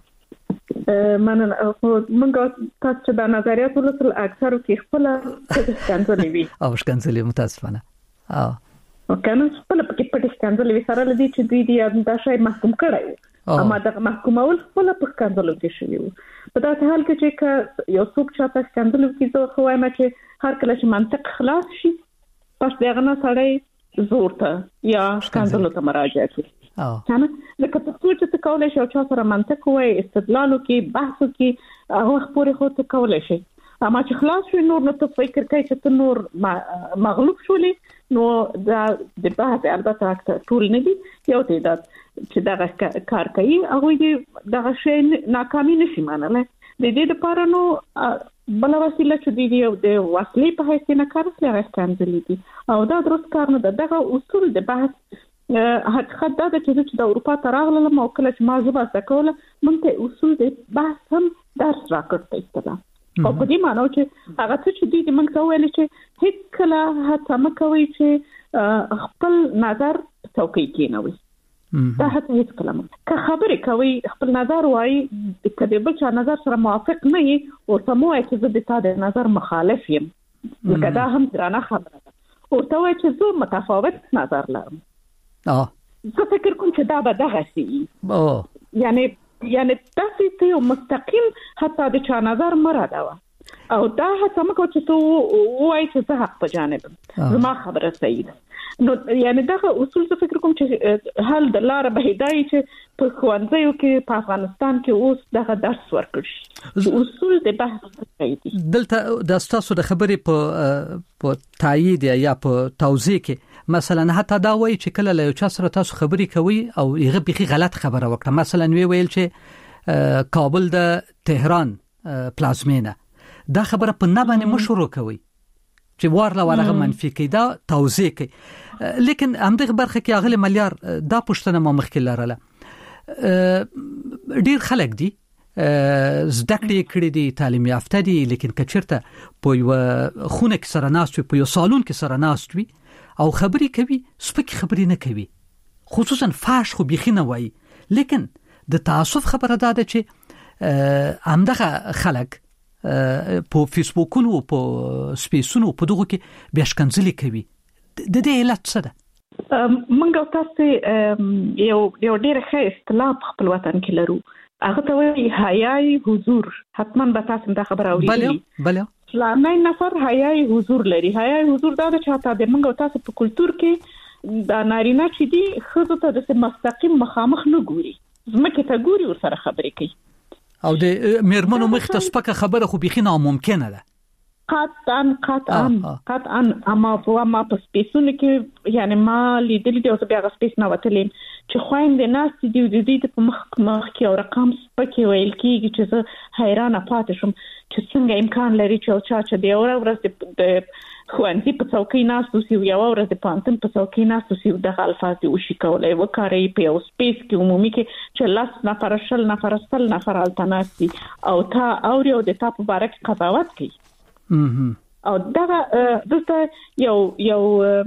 Speaker 4: من منګه تاسو د نظریات ولسل اکثر کې خپل څنګه وی
Speaker 3: او څنګه متاسفانه اه
Speaker 4: وکنه خپل پکې پټ څنګه وی سره لدی چې دوی دې دا شی محکوم کړی اما د محکومول خپل په څنګه کې شوی په داسې حال کې چې یو څوک چې تاسو څنګه کې زه خو وایم چې هر کله چې منطق خلاص شي پس دغه نه سړی زور ته یا څنګه ته مراجعه کوي. اه کنه لکه څه چې کولای شي او چې سره منطق وای استدلال کوي بحث کوي هغه خبرې خو ته کولای شي، اما چې خلاص شي نور نو ته فکر کوي چې ته نور مغلوب شولې نو دا د بحث البته ټول نه دي یو تعداد چې دا کار کوي هغه دې دا شی ناکامي نشي مانله. د دې لپاره نو بل وسیله چې دی د وسیلې په حیث نه کار کوي هغه څنګه دي او دا درست کار نه ده. دغه اصول د بحث حقیقت دا چې د اروپا تراغله او کله چې ما زبا سکوله مونږ اصول د بحث هم درس راکړته استلا او په دې معنی چې هغه څه چې د موږ ته ویل چې هیڅ کله هڅه مکوي چې خپل نظر څوکۍ کې نه وي. دا هڅه هیڅ کله مې که خبرې کوي خپل نظر وایي کله بل چا نظر سره موافق نه وي او سموي چې زه د تاسو نظر مخالف یم لکه دا هم درانه خبره ده او ته وایي چې زه متفاوت نظر لرم. اه زه فکر کوم چې دا به دغه شي او یعنی یعنی تاسو ته مستقیم حتی د چا نظر مراده و او دا هڅه مکو چې تو وای چې زه حق په جانب زما خبره صحیح ده. نو یعنی دا اصول څه فکر کوم چې حل د لار به هدايت چې په خوانځیو کې په افغانستان کې اوس دغه درس ورکړي اصول د بحث کوي.
Speaker 3: دلته د تاسو د خبرې په په تایید یا په توضیح کې مثلا حتی دا وایي چې کله له یو چا سره تاسو خبرې کوي او هغه بيخي غلط خبره وکړه، مثلا وی ویل چې کابل د تهران پلازمینه، دا خبره په نه باندې مشورو کوي چې وارله ورغه منفي کوي، دا توضیح کوي. لیکن همدغه برخه کې اغله مليار دا پښتنه ما مخکې لرله ډیر خلک دي زده کړې کړې دي، تعلیم یافته دي، لیکن کچرته په یو خونه کې سره ناست وي، په یو سالون کې سره ناست وي او خبرې کوي، سپک خبرې نه کوي، خصوصا فاش خو بيخي نه وایي. لیکن د تعصب خبره ده چې همدغه خلک په فیسبوکونو او په سپیسونو په دغه کې بشکنځلي کوي. د دې علت څه ده؟
Speaker 4: منګو تاسو یو یو ډېر ښه اصطلاح په خپل وطن کې لرو، هغه ته وایي حیاي حضور. حتما به تاسو دا خبره اورئ.
Speaker 3: بله بله
Speaker 4: اسلامي نفر حیاي حضور لري. حیاي حضور دا چې حتی د منګو تاسو په کلچر کې دا نارینه چې دی خزو ته د مستقیم مخامخ نه ګوري، زمکه ته ګوري ور سره خبرې کوي، او
Speaker 3: د میرمنو مخ ته سپکه خبره خو بيخي ناممکنه ده.
Speaker 4: قطعا قطعا قطعا اما په ما په سپیسونه کې یعنی ما لیدل دي او بیا غ سپیس نه وتلم چې خويند ناس دي د دې په مخ مخ کې او رقم سپکه ویل کیږي چې زه حیرانه پاتې شم چې څنګه امکان لري چې چا چې دی اور ورځ د خوانتي په څوکۍ ناس اوسې یو ورځ د پانتن په څوکۍ ناس اوسې د الفاظ دي او شي کولای وکړي په یو سپیس کې عمومي کې چې لاس نفر شل نفر سل نفر التناسي او تا اوري او د تا په باره کې قضاوت کوي. او دا دلته یو یو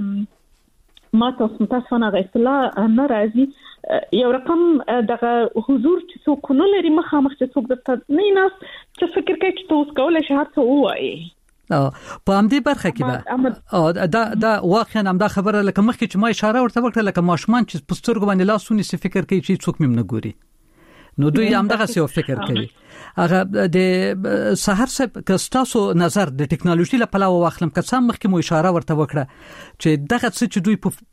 Speaker 4: ما تاسو تاسو نه غوښتل نه راځي یو رقم دغه حضور چې څوک نه لري مخامخ چې څوک د نه ناس چې فکر کوي چې تاسو کولای شئ هڅه وایي.
Speaker 3: په همدې برخه کې به دا دا واقعا هم دا خبره لکه مخکې چې ما اشاره ورته وکړه لکه ماشومان چې پسترګ باندې لاسونه سي فکر کوي چې څوک مم نه ګوري، نو دوی هم دغه څه فکر کوي. هغه د سحر صاحب کستاسو نظر د ټکنالوژي له پلوه واخلم که څه مخکې مو اشاره ورته وکړه چې دغه څه چې دوی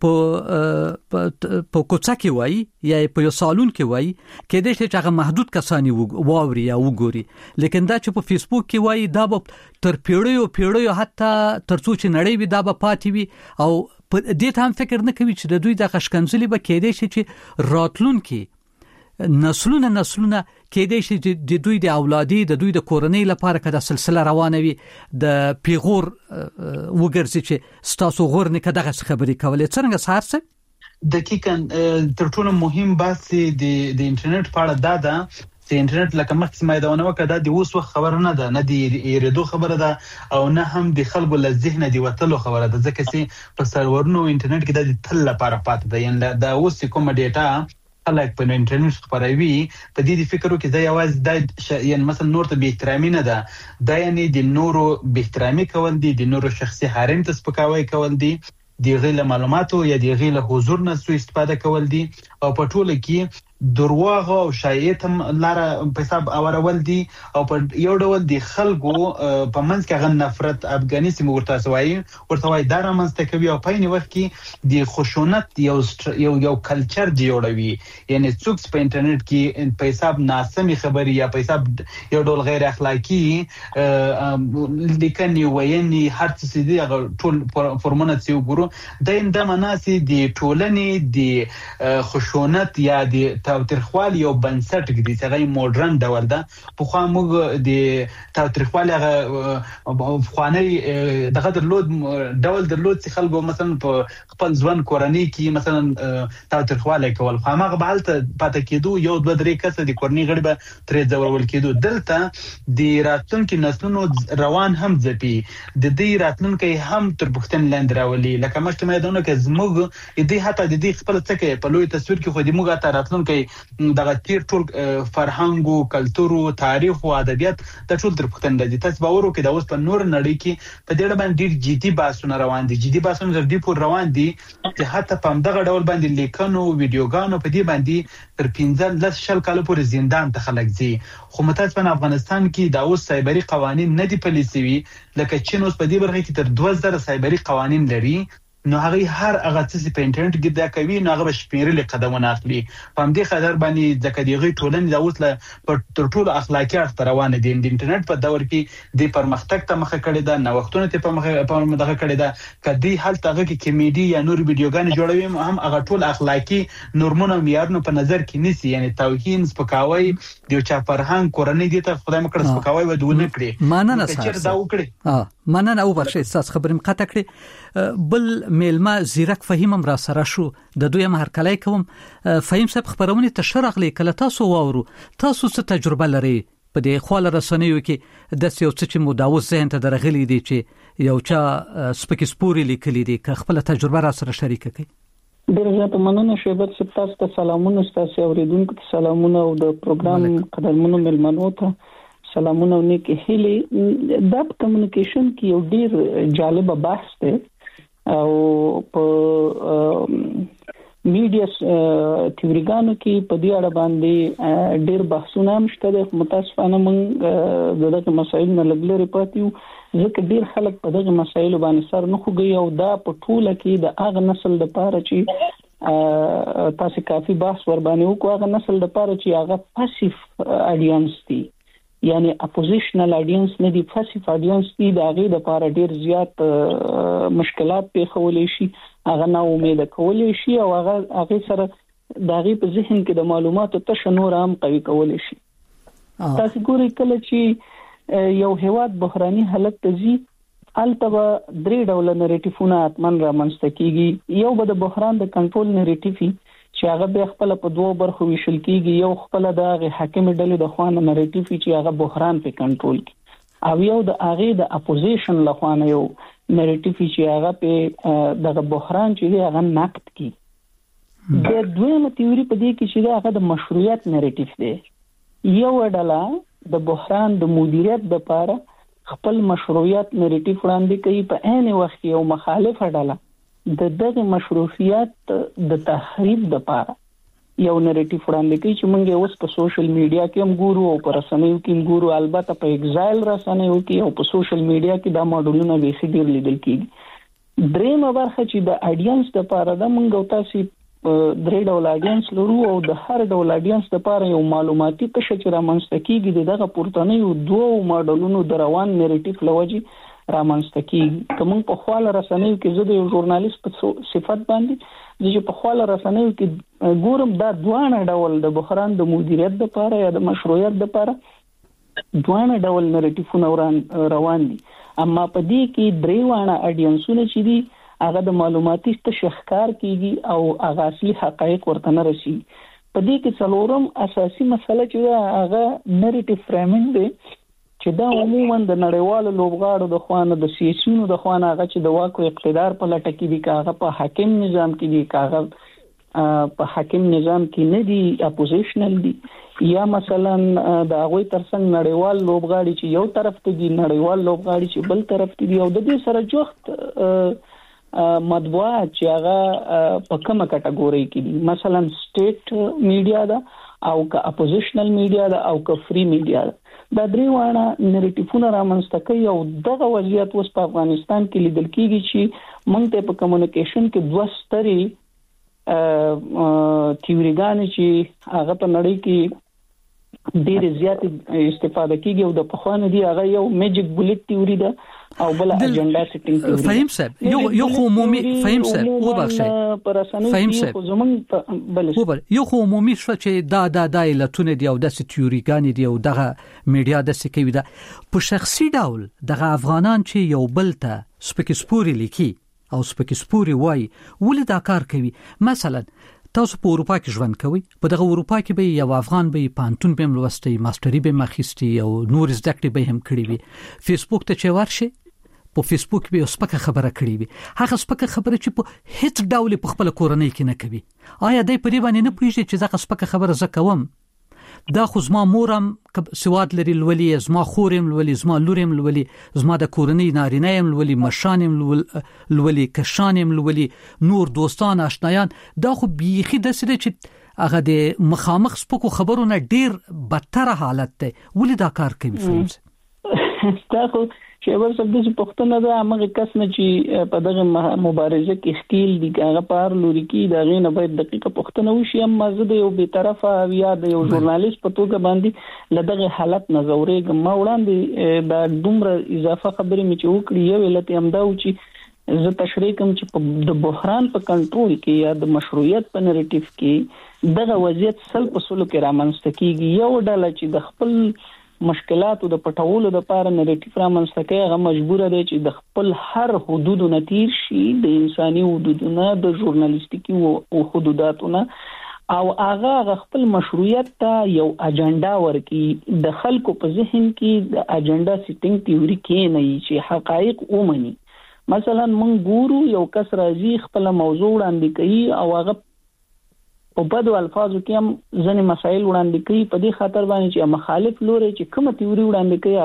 Speaker 3: په په کوڅه کې وایي یا په یو سالون کې وایي کې د چې هغه محدود کسانی واوري یا وګوري، لیکن دا چې په فیسبوک کې وایي دا به تر پیړیو پیړیو حتی تر څو چې نړۍ وي دا به پاتې وي، او په دې ته هم فکر نه کوي چې د دوی د خشکنځلي به کېدای شي چې راتلونکي نسلونه نسلونه کېدای شي د دوی د اولادي د دوی د کورنۍ لپاره کده سلسله روانه وي د پیغور وګرځي چې ستاسو غور نه کده خبرې کولې. څنګه سحر څه
Speaker 5: دقیقاً تر ټولو مهم بحث د د انټرنیټ په اړه دا ده چې انټرنیټ لکه مخکې ما دا ونه وکړه د اوس وخت خبره نه ده، نه دی یریدو خبره ده او نه هم د خلکو له ذهن دی وتلو خبره ده، ځکه چې په سرورونو انټرنیټ کې د تل لپاره پاتې ده. یعنی دا اوس کوم ډیټا خلک په انټرنیټ خبروي په دې فکرو کې دا یوازې د یعنی مثلا نور ته به احترامي نه ده، دا یعنی د نورو به احترامي کول دي، د نورو شخصي حریم ته سپکاوی کول دي، د غیر معلوماتو یا د غیر حضور نه سوء استفاده کول دي، او په ټوله کې درواغ او شایعات هم لاره په حساب اورول دي، او په یو ډول د خلکو په منځ کې غن نفرت افغانستان ورته سوای ورته وای دا رامنځته کوي، او په یوه وخت کې د خشونت یو یو یو کلچر جوړوي. یعنی څوک په انټرنیټ کې په حساب ناسمي خبري یا په حساب یو ډول غیر اخلاقی لیکني ویني هر څه دي ټول فرمونه چې وګورو د انده مناسي د ټولنې د خشونت یا د تاوتریخوالي یو بنسټ کې دي چې هغه مودرن ډول ده. په خو موږ د تاوتریخوالي هغه خواني دغه درلود ډول درلود چې خلکو مثلا په خپل ځوان کورنۍ کې مثلا تاوتریخوالي کول، خو هغه به حالت پاتې کېدو یو دوه درې کسه د کورنۍ غړي به ترې ځورول کېدو. دلته د راتلونکو نسلونو روان هم ځپي، د دې راتلونکو هم تر پښتن لاندې راولي. لکه مشته مې دونه کې زموږ دې حتی د دې خپل څه کې په لوی تصویر کې خو دې موږ ته راتلونکو چې دغه تیر ټول فرهنګ او کلتور او تاریخ او ادبیات د ټول تر پښتنه دي. تاسو باور وکړئ دا اوس په نور نړۍ کې په دې باندې ډیر جدي بحثونه روان دي جدي بحثونه تر دې پور روان دي چې حتی په دغه ډول باندې لیکنو ویډیوګانو په دې باندې تر پنځه لس شل کال پورې زندان ته خلک ځي. خو متاسفانه افغانستان کې دا اوس سایبری قوانين نه دي پالیسي وي لکه چین اوس په دې برخه کې تر دوه زره سایبری قوانين لري. نو هغه هر هغه څه په انټرنیټ کې دا کوي نو هغه شمیرل قدمونه اخلي. په همدې خاطر باندې ځکه دیغه ټولنې دا اوس له تر ټولو اخلاقی اړخ روانه دي. د انټرنیټ په دور کې د پرمختګ ته مخه کړې ده، نوښتونه ته په مخه په مخه کړې ده. کدی حالت هغه کې کمیډي یا نور ویډیوګان جوړوي هم هغه ټول اخلاقی نورمونه معیارونه په نظر کې نیسي. یعنی توهین، سپکاوی، د چا فرهنګ کورنۍ دي ته خدای مکړه سپکاوی ودونه کړي.
Speaker 3: مننه
Speaker 5: چې دا وکړي.
Speaker 3: اه مننه او بخښه تاسو خبرم قطع کړی. بل میلمه زیرک فهیم هم را سره شو د دوی مهرکلای کوم. فهیم صاحب خبرونه ته شرغلی کله تاسو واورو تاسو څه تجربه لري په دې خواله رسنیو کې د یو څه چې مداوس ذهن ته درغلي دي چې یو چا سپک سپوري لیکلي دي که خپل تجربه را سره شریک کړي.
Speaker 6: ډیر زیات مننه شیبت صاحب، تاسو ته سلامونه، تاسو اوریدونکو ته سلامونه او د پروګرام قدرمنو ملمنو ته سلامونه او نیک هیله. د کمیونیکیشن کې یو ډیر جالب بحث دی او په میډیا تیوریګانو کې په دې اړه باندې ډېر بحثونه هم شته. د متاسفانه موږ دغه مسایل نه لګلري پاتیو ځکه ډېر خلک په دغه مسایلو باندې سر نه خوږي او دا په ټوله کې د هغه نسل لپاره چې تاسو کافي بحث ور باندې وکړو، هغه نسل لپاره چې هغه پاسیف اډینس دي یعنی اپوزیشنل اډینس نه دی، پاسیف اډینس دی. د هغه لپاره ډیر زیات مشکلات پیښولې شي، هغه نه امید کولې شي او هغه هغه سره د هغه په ذهن کې د معلوماتو تشنور هم قوي کولې شي. تاسو ګورئ کله چې یو هیواد بحراني حالت ته ځي البته درې ډول نریټیفونه اتمن را منځته کیږي. یو به د بحران د کنټرول نریټیف چې هغه به خپل په دوه برخو ویشل کیږي. یو خپل د حاکم ډلې د خوانه نریټیف چې هغه بحران په کنټرول کی، او یو د هغه د اپوزیشن له خوانه یو نریټیف چې هغه په دغه بحران چې هغه نقد کی. د دویمه تیوري په دې کې چې هغه د مشروعیت نریټیف دی. یو ډله د بحران د مدیریت لپاره خپل مشروعیت نریټیف وړاندې کوي، په عین وخت کې یو مخالفه ډله د دغه مشروعیت د تحریف لپاره یو نریټیف وړاندې کوي چې موږ اوس په سوشل میډیا کې هم ګورو او په رسنیو کې هم ګورو. البته په ایگزایل رسنیو کې او په سوشل میډیا کې دا ماډلونه به ډیر لیدل کیږي. درېمه برخه چې د اډینس لپاره د موږ او تاسو درې ډول اډینس لرو او د هر ډول اډینس لپاره یو معلوماتي قشر چې رامنځته کیږي دغه پورتنیو دوه ماډلونو د روان نریټیف لوجي رامنځته کیږي. کوم په خواله رسنیو کې زه د یو ژورنالیست په صفت باندې چې په خواله رسنیو کې ګورم دا دوه ډول د بحران د مدیریت لپاره یا د مشروعیت لپاره دوه ډول نریټیفونه روان دي. اما په دې کې درې وانه اډینسونه چې دي هغه د معلوماتي تشخیص کیږي او هغه اصلي حقایق ورته نه رسي. په دې کې څلورم اساسي مسله چې هغه نریټیف فرېمینګ دی چې دا عموما د نړیوالو لوبغاړو د خوانه د سیاسيونو د خوانه هغه چې د واک او اقتدار په لټه کې دي، کاغه په حاکم نظام کې دي، کاغه په حاکم نظام کې نه دي، اپوزیشنل دي، یا مثلا د هغه ترڅنګ نړیوال لوبغاړي چې یو طرف ته دي، نړیوال لوبغاړي چې بل طرف ته دي، او د دې سره جوخت مطبوعات چې هغه په کومه کټګوري کې دي، مثلا سټیټ میډیا ده او که اپوزیشنل میډیا ده او که فری میډیا ده. دا درې وانه نریټیفونه رامنځته کوي او دغه وضعیت اوس په افغانستان کې لیدل کیږي چې موږ ته په کمیونیکیشن کې دوه ستري تیوریګان چې هغه په نړۍ کې ډېر زیات استفاده کیږي او د پخوانه دی هغه یو میجیک بولټ تیوري ده او بل اجنډا سیټینګ تیوري.
Speaker 3: فهیم صاحب یو یو عمومي فهیم صاحب او بخښه فهیم صاحب
Speaker 6: زمون بل
Speaker 3: خبر یو عمومي شو چې دا دا د علتونه دی او د تیوریګان دی او دغه میډیا د سکوي دا په شخصي ډول دغه افغانان چې یو بل ته سپک سپوري لیکي او سپک سپوري وای ولې دا کار کوي. مثلا تاسو په اروپا کې ژوند کوئ، په دغه اروپا کې به یو افغان به پانتون به ملوستي، ماستری به مخېستي او نور زده کړې به هم کړې وي. فیسبوک ته چې ورشي په فیسبوک به سپکه خبره کړې وي، هغه سپکه خبره چې په هیڅ ډول په خپل کورنۍ کې نه کوي، آیا دای په دې باندې نه پوهیږي چې زه سپکه خبره ز کوم؟ دا خو زما مورم سواد لري لولي، زما خورم لولي، زما لورم لولي، زما د کورنۍ نارینه يم لولي، مشانم لولي، کشانم لولي، نور دوستان آشنایان. دا خو بیخي د سره چې هغه د مخامخ سپکو خبرونه ډیر بدتر حالت دی. ولې دا کار کوي فهمت؟
Speaker 6: دا خو چې ورسره د پښتنه د هغه کس نه چې په دغه مبارزه کې ښکیل دي هغه پار لوري کې دا غینه باید دقیقه پښتنه وشي. اما زه د یو بي طرفه یا د یو ژورنالیست په توګه باندې لدغه حالت نظرې ما وړاندې دا دومره اضافه خبرې مې چې وکړې یو علت هم دا و چې زه تشریح کوم چې د بحران په کنټرول کې یا د مشروعیت په نریټیو کې دغه وضعیت سل په سلو کې رامنځته کیږي. یو ډله چې د خپل مشکلاتو د پټولو د پاره نریټیو رامنځته کوي هغه مجبور دی چې د خپل هر حدودو نتیر شي، د انساني حدودونو، د ژورنالیستیکي او حدوداتونو، او هغه خپل مشروعیت ته یو اجنډا ورکړي. د خلکو په ذهن کې د اجنډا سیټینګ تیوري کې نه وي چې حقایق ومني. مثلا مونږ ګورو یو کس راځي خپل موضوع وړاندې کوي او هغه په بدو الفاظو کې هم ځنې مسائل وړاندې کوي په دې خاطر باندې چې مخالف لوري چې کومه تیوري وړاندې کوي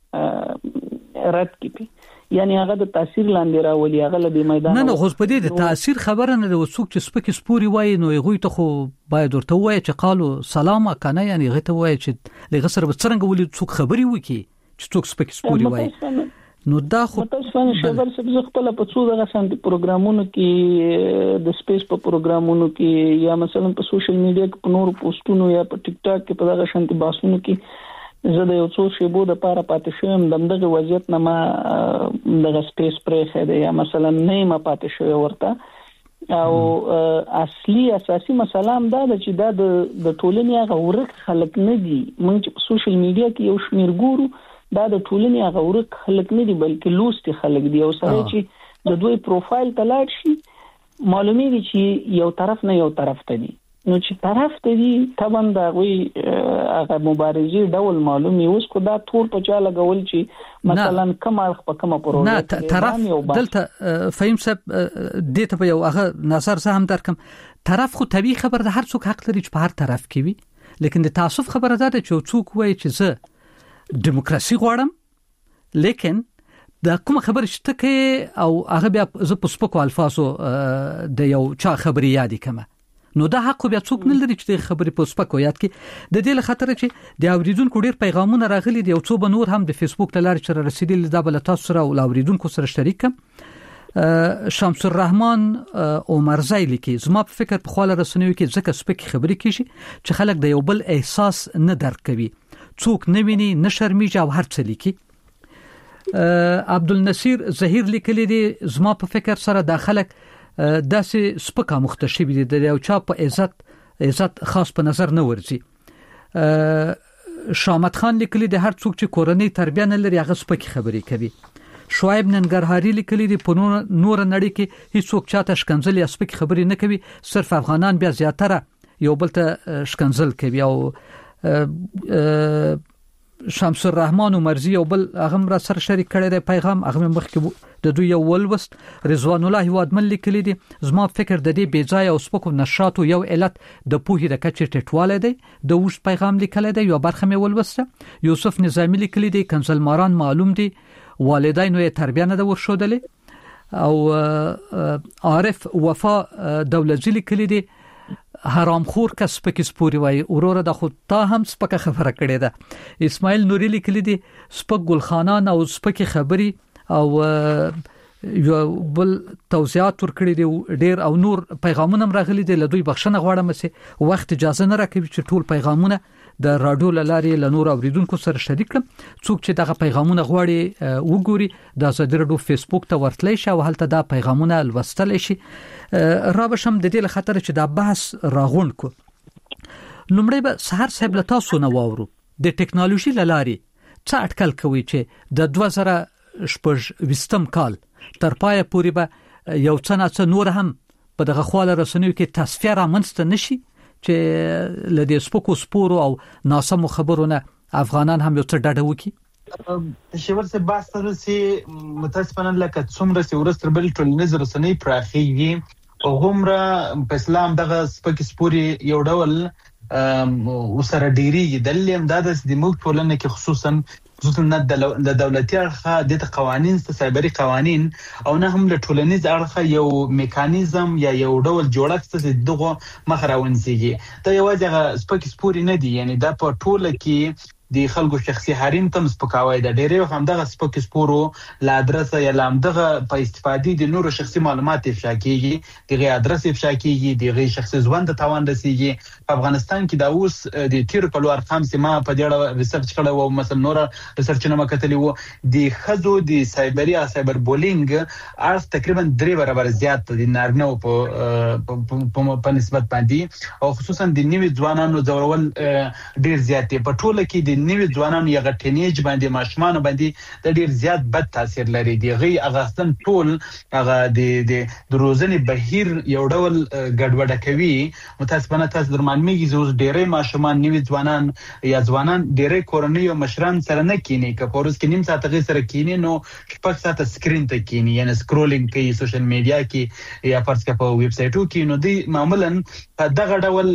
Speaker 6: هغه رد کړي، یعنی هغه د تاثیر لاندې راولي، هغه له میدان
Speaker 3: نه نه غوښ په دې د تاثیر خبره نه د وسوک چې سپک سپوري وای نو هغه ته خو باید ورته وای چې قالو سلام کنه، یعنی هغه ته وای چې لږه سره څنګه ولې څوک خبري وکي چې څوک سپک سپوري وای. نو دا خو
Speaker 6: متاسفانه شبر سبز خپل په څو دغه سنت پروګرامونو کې د سپیس په پروګرامونو کې یا مثلا په سوشل میډیا کې په نور پوسټونو یا په ټیک ټاک کې په دغه شانتي باسونو کې زه د یو څو شیبو د پاره پاتې شوم دغه وضعیت نه ما دغه سپیس پرې خېده یا مثلا نه ما پاتې شوم ورته. او اصلي اساسي مسله هم دا چې دا د ټولنې هغه ورک خلک نه دي. موږ چې په سوشل میډیا کې یو شمیر ګورو دا د ټولنې هغه ورک خلک نه دي بلکې لوستي خلک دي. او سره چې د دوی پروفایل ته لاړ شي معلومیږي چې یو طرف نه یو طرف ته دي. نو چې طرف ته دي طبعا دا وی هغه مبارزي ډول معلومي اوس کو دا تور په چا لګول چې مثلا کمال په کومه پروژه
Speaker 3: نه طرف دلته فهم صاحب دې ته یو هغه نظر زه هم درکم. طرف خو طبيعي خبر ده، هر څوک حق لري چې په هر طرف کې وي، لیکن د تعصب خبره ده چې څوک وایي چې زه دیموکراسي غواړم لیکن دا کوم خبر شته کې او هغه بیا ز په سپکو الفاظو د یو چا خبري یادی کمه، نو دا حق بیا څوک نه لري چې خبري په سپکو یاد کې. د دې له خاطر چې د اوریدونکو ډیر پیغامونه راغلي دي او څو بنور هم د فیسبوک ته لاري چر رسیدل دا بل تاسو سره او اوریدونکو سره شریک کم. شمس الرحمن عمرزی لیکي زما په فکر په خاله رسنیو کې ځکه سپک خبري کیږي چې خلک د یو بل احساس نه درک کوي، څوک نه ویني نه شرمېږي او هر څه لیکي. عبدالنصیر ظهیر لیکلی دی زما په فکر سره د خلک داسې سپکه مختشب دي د یو چا په عزت عزت خاص په نظر نه ورځي. شامت خان لیکلی دی هر څوک چې کورنۍ تربیه نه لري هغه سپکه خبري کوي. شعیب ننګرهاری لیکلی دی په نور نړۍ کې هیڅ څوک چاته شکنځل یا سپکه خبري نه کوي، صرف افغانان بیا زیاتره یو بل ته شکنځل کوي. او شمس الرحمن عمرزی او بل هغه را سره شریک کړی دی پیغام هغه مخکې د دوی یو ولوست. رضوان الله وادمن لیکلی دی زما فکر د دې بیځای او سپکو نشاطو یو علت د پوهې د کچې ټټواله دی. د اوس پیغام لیکلی دی یو برخه مې ولوسته. یوسف نظامی لیکلی دی کنسلماران معلوم دي والدین یې تربیه نه ورشودلې. او عارف وفا دولتزی لیکلی دی حرام خور کس پکې سپوري وای اوروره د خود تا هم سپکه خبره کړې ده. اسماعیل نوری لیکلی دی سپک ګلخانان او سپکه خبري او یو بل توضیحات ورکړي دي ډیر او نور پیغامونه راغلي دي. لدوی بخښنه غواړم چې وخت اجازه نه راکوي چې ټول پیغامونه د رادیو لاري ل نور اوریدونکو سره شریک کړم. څوک چې دغه پیغامونه غواړي وګوري د زړه رادیو فیسبوک ته ورتلی شي او هلته دا پیغامونه لوستل شي. را بشم د دې لخاطر چې دا بحث راغون کو. لومړی به سحر صاحب له تاسو نه واورو د ټکنالوژي لاري څه اټکل کوي چې د دوه زره شپږ کال تر پای پورې به یو څه نه نور هم په دغه خواله رسنیو کې تصفیه را منځته نشي چې لدې سپکو سپورو او ناسمو خبرونه افغانان هم یو څه ډډه وکړي.
Speaker 5: شیور څه باسته سي متاسفانه لکه څومره سي ورستر بل ټولنیز رسنۍ پراخيږي غومره په اسلام دغه سپک سپوري یو ډول وسره ډيري دلیم د د موږ ټولنه کې خصوصا خصوصا د دولتي اړخه د قوانين سایبري قوانين او نه هم د ټولنیز اړخه یو میکانیزم یا یو ډول جوړښت چې دغه مخراونسيږي دا یوازې سپک سپوري نه دي یعنی دا په ټوله کې د خلکو شخصي حریم تم سپکاوي د ډېرې هم دغه سپک سپورو لا ادرس یا لام دغه په استفادې د نورو شخصي معلومات افشا کیږي دغه ادرس افشا کیږي دغه شخصي ژوند توان رسیږي په افغانستان کې دا اوس د تیر کلو ارقام سیمه په دې ریسرچ کړه او مثلا نور ریسرچ نه مکتلی وو د خزو د سایبري او سایبر بولینګ ارز تقریبا درې برابر زیات دي نارینه په په نسبت باندې او خصوصا د نیوي ځوانانو ځورول ډیر زیات دي په ټوله کې نوی ځوانانو یا ټینیج باندې ماشومان باندې د ډیر زیات بد تاثیر لري دی غي اغاستن ټول هغه د د روزنې بهیر یو ډول ګډوډه کوي متاسفانه تاسو درمانمیږي زوز ډیرې ماشومان نوی ځوانان یا ځوانان ډیرې کورنۍ او مشران سره نه کینی کپورس کې نیم ساعت غي سره کینی نو شپږ ساعت سکرین ته کینی یعنی سکرولینګ کوي سوشل میډیا کې یا پرڅ په ویب سټو کې نو دی معمولا په دغه ډول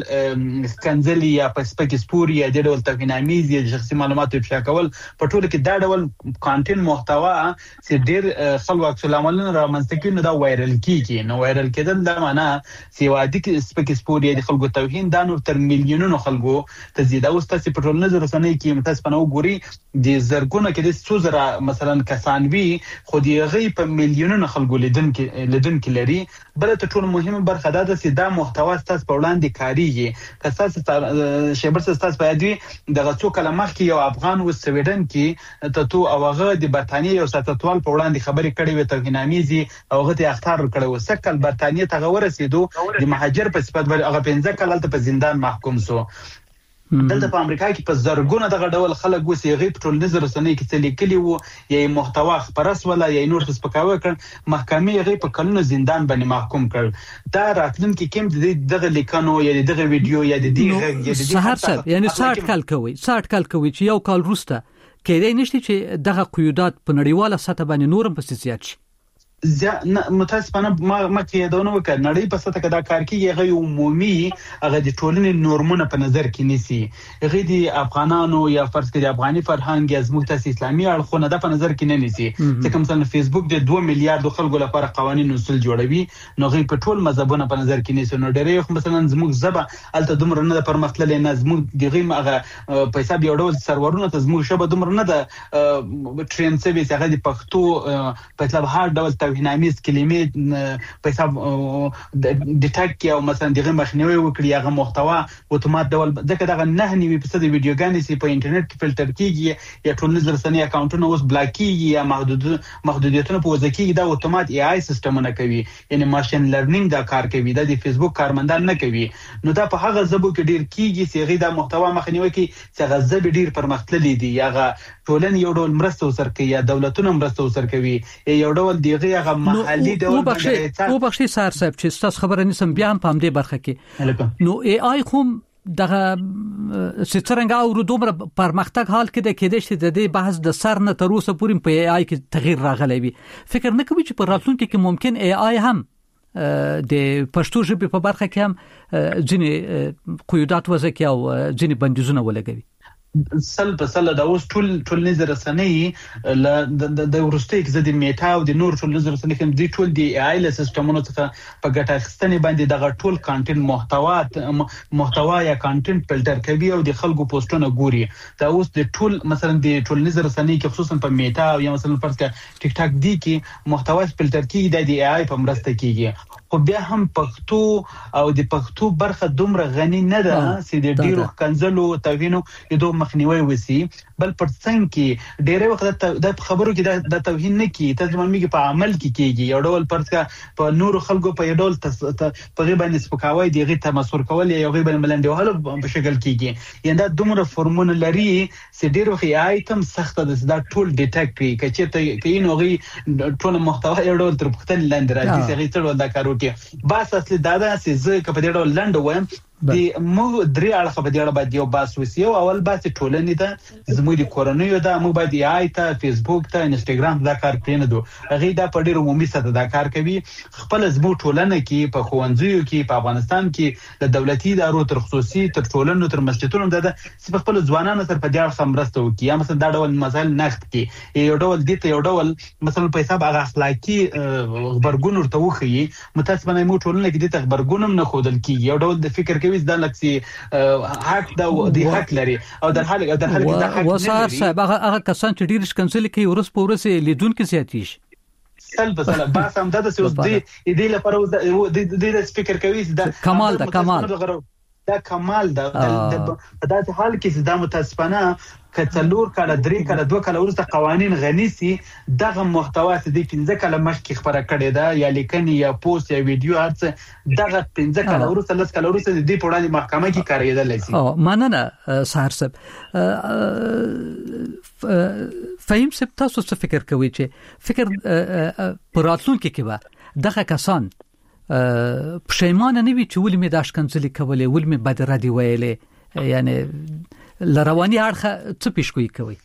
Speaker 5: کنځلي یا په سپک سپوري یا د ډول توهینامیز یا شخصي معلومات افشا کول په ټوله کې دا ډول کانټینټ محتوا چې ډېر خلک عکس العملونه رامنځته کوي نو دا وایرل کیږي نو وایرل کېدل دا معنا چې وادي کې سپک سپوري د خلکو توهین دا نور تر میلیونونو خلکو ته زیاده اوس تاسو په ټولنیز رسنۍ کې متاسفانه وګوري د زرګونو کې د سوزره مثلا کسان وی خو دی غي په میلیونونو خلکو لیدن کې لیدن کې لري بل ته ټول مهمه برخه دا ده چې دا محتوا تاسو په وړاندې کاریږي که تاسو شیبر تاسو په دې دغه څو کلمه کې یو افغان و سویډن کې ته تو او هغه د برتانیې یو ساتتوال په وړاندې خبرې کړې و توهینامیزي او هغه ته اختار کړو وسکل برتانیې ته ورسېدو د مهاجر په صفت ور هغه پنځه کال ته په زندان محکوم سو دلته په امریکا کې په زرګونه دغه ډول خلک وسی غیب ټولنیز رسنۍ کې څه لیکلي وو یا محتوا خبرس ولا یا نور څه پکاوه کړ محکمې غیب په کلونو زندان باندې محکوم کړ دا راتلونکي کې دغه لیکنو یا دغه ویډیو یا د دې
Speaker 3: یا د سهار صاحب یعنی ساعت کال کوي ساعت کال کوي چې یو کال روسته کېدای نشته چې دغه قیودات په نړیواله سطح باندې نورم په زیات شي
Speaker 5: زه متاسفانه ما ما کې دا نو وکړ نړۍ په سطح کې دا کار کوي هغه عمومي هغه د ټولنې نورمونه په نظر کې نیسي هغه د افغانانو یا فرض کړي افغاني فرهنګ یا زموږ تاسو اسلامي اړخونه د په نظر کې نه نیسي ځکه مثلا فیسبوک د دوه میلیارډ خلکو لپاره قوانين اصول جوړوي نو غي په ټول مذهبونه په نظر کې نیسي نو ډېر مثلا زموږ زبه الته دومره نه پرمختللې نه زموږ دغه هغه په حساب یو ډول سرورونه ته زموږ شبه دومره نه د ټرین سرویس هغه د پښتو په حساب هر ډول توهینامیز کلمې په حساب ډیټیکټ او مثلا دغه مخنیوي وکړي هغه محتوا اتومات ډول ځکه دغه نه نیوي په صد ویډیوګانې سي په انټرنیټ کې فلټر کیږي یا ټولنیز رسنۍ اکاونټونه اوس بلاک کیږي یا محدود محدودیتونه په وځ کېږي دا اتومات ای آی سیستمونه کوي یعنی ماشين لرنینګ دا کار کوي د فیسبوک کارمندان نه کوي نو دا په هغه ژبو کې ډیر کیږي چې غي دا محتوا مخنیوي کوي چې هغه ژبه ډیر پرمختللي دي هغه ټولن یو ډول مرسته وسر کوي یا دولتونه مرسته وسر کوي یو ډول دیغه هغه محلي ډول
Speaker 3: باندې او بخشي سار صاحب چې تاسو خبره نسم بیا هم پام دې برخه کې نو ای آی کوم دغه سترنګ او دومره پرمختګ حال کې د کېدې چې د دې بحث د سر نه تر اوسه پورې په ای آی کې تغییر راغلی وي فکر نه کوي چې په راتلونکي کې ممکن ای آی هم د پښتو ژبې په برخه کې هم ځینې قیودات وضع کوي او ځینې بندیزونه ولګوي
Speaker 5: سل په سل دا اوس ټول ټولنیز رسنۍ ل د ورستۍ کې د میټا او د نور ټولنیز رسنۍ هم دي ټول دی آی ل سیستمونو څخه په ګټه اخیستنې باندې دغه ټول کانټینټ محتوا محتوا یا کانټینټ فلټر کوي او د خلکو پوسټونه ګوري دا اوس د ټول مثلا د ټولنیز رسنۍ کې خصوصا په میټا او یا مثلا فرض کړه ټیک ټاک دی کې محتوا فلټر کیږي د دی آی په مرسته کیږي خو بیا هم پښتو او د پښتو برخه دومره غني نه ده چې د ډیرو کنځلو توهینو یدو مخنیوي وسی بل پر څنګه کې ډیره وخت د خبرو کې د توهین نه کی ترجمه میږي په عمل کې کیږي یو ډول پرڅه په نورو خلکو په یو ډول په غیبه نسبکاوي دیغه تمسور کول یا غیبه ملنډي وهلو په شکل کیږي یندا دومره فورمونه لري چې ډیرو خي آیتم سخت ده دا ټول ډیټیکټ کوي کچې ته کینو غي ټول محتوا یو ډول تر پختن لاندې راځي چې غي څه ډول دا کارو کې بس اصلي دا ده چې زه کپه ډیرو لند وایم د مو درې اړخه په دې اړه باید یو باس وسی او اول باس ټولنې ته زموږ د کورونیو دا مو باید آی ته فیسبوک ته انستګرام دا کار پرې دو هغه دا په ډیر عمومي سطح دا کار کوي خپل زموږ ټولنه کې په خوندزیو کې په افغانستان کې د دولتي ادارو تر خصوصي تر ټولنو تر مسجدونو د خپل ځوانانو تر په دې اړه مرسته وکړي یا مثلا دا ډول مسایل نقد کې یو ډول دي ته یو ډول مثلا په حساب هغه اخلاقی خبرګون ورته وخی متاسفانه مو ټولنه کې د خبرګونم نه خودل کیږي یو ډول د فکر کوي د لکسي حق دا د حق لري او د حال د حال د حق
Speaker 3: وسار صاحب هغه کسان چې ډیر شکنسل کوي ورس په ورس لیدون کې زیاتیش
Speaker 5: سلب سلب بس هم د سوس دی د لپاره د د فکر کوي دا
Speaker 3: کمال دا کمال
Speaker 5: دا کمال دا په داسې حال کې د متاسفانه کڅلور کله درې کله دوه کله ورسته قوانين غني سي دغه محتوا چې د پنځه کله مخکې خبره کړې ده یا لیکنې یا پوسټ یا ویډیو هرڅه دغه پنځه کله ورسته لس کله ورسته د په وړاندې محکمه کې کاریدل شي
Speaker 3: او مننه سهار صاحب فهم صاحب تاسو څه فکر کوئ چې فکر پراتلون کې کې دغه کسان پښیمانه نه وي چې ولې مې داش کنځلې کولې ولې مې بد ردی ویلې یعنی لرواني اړخه څه پیشګوئی کوي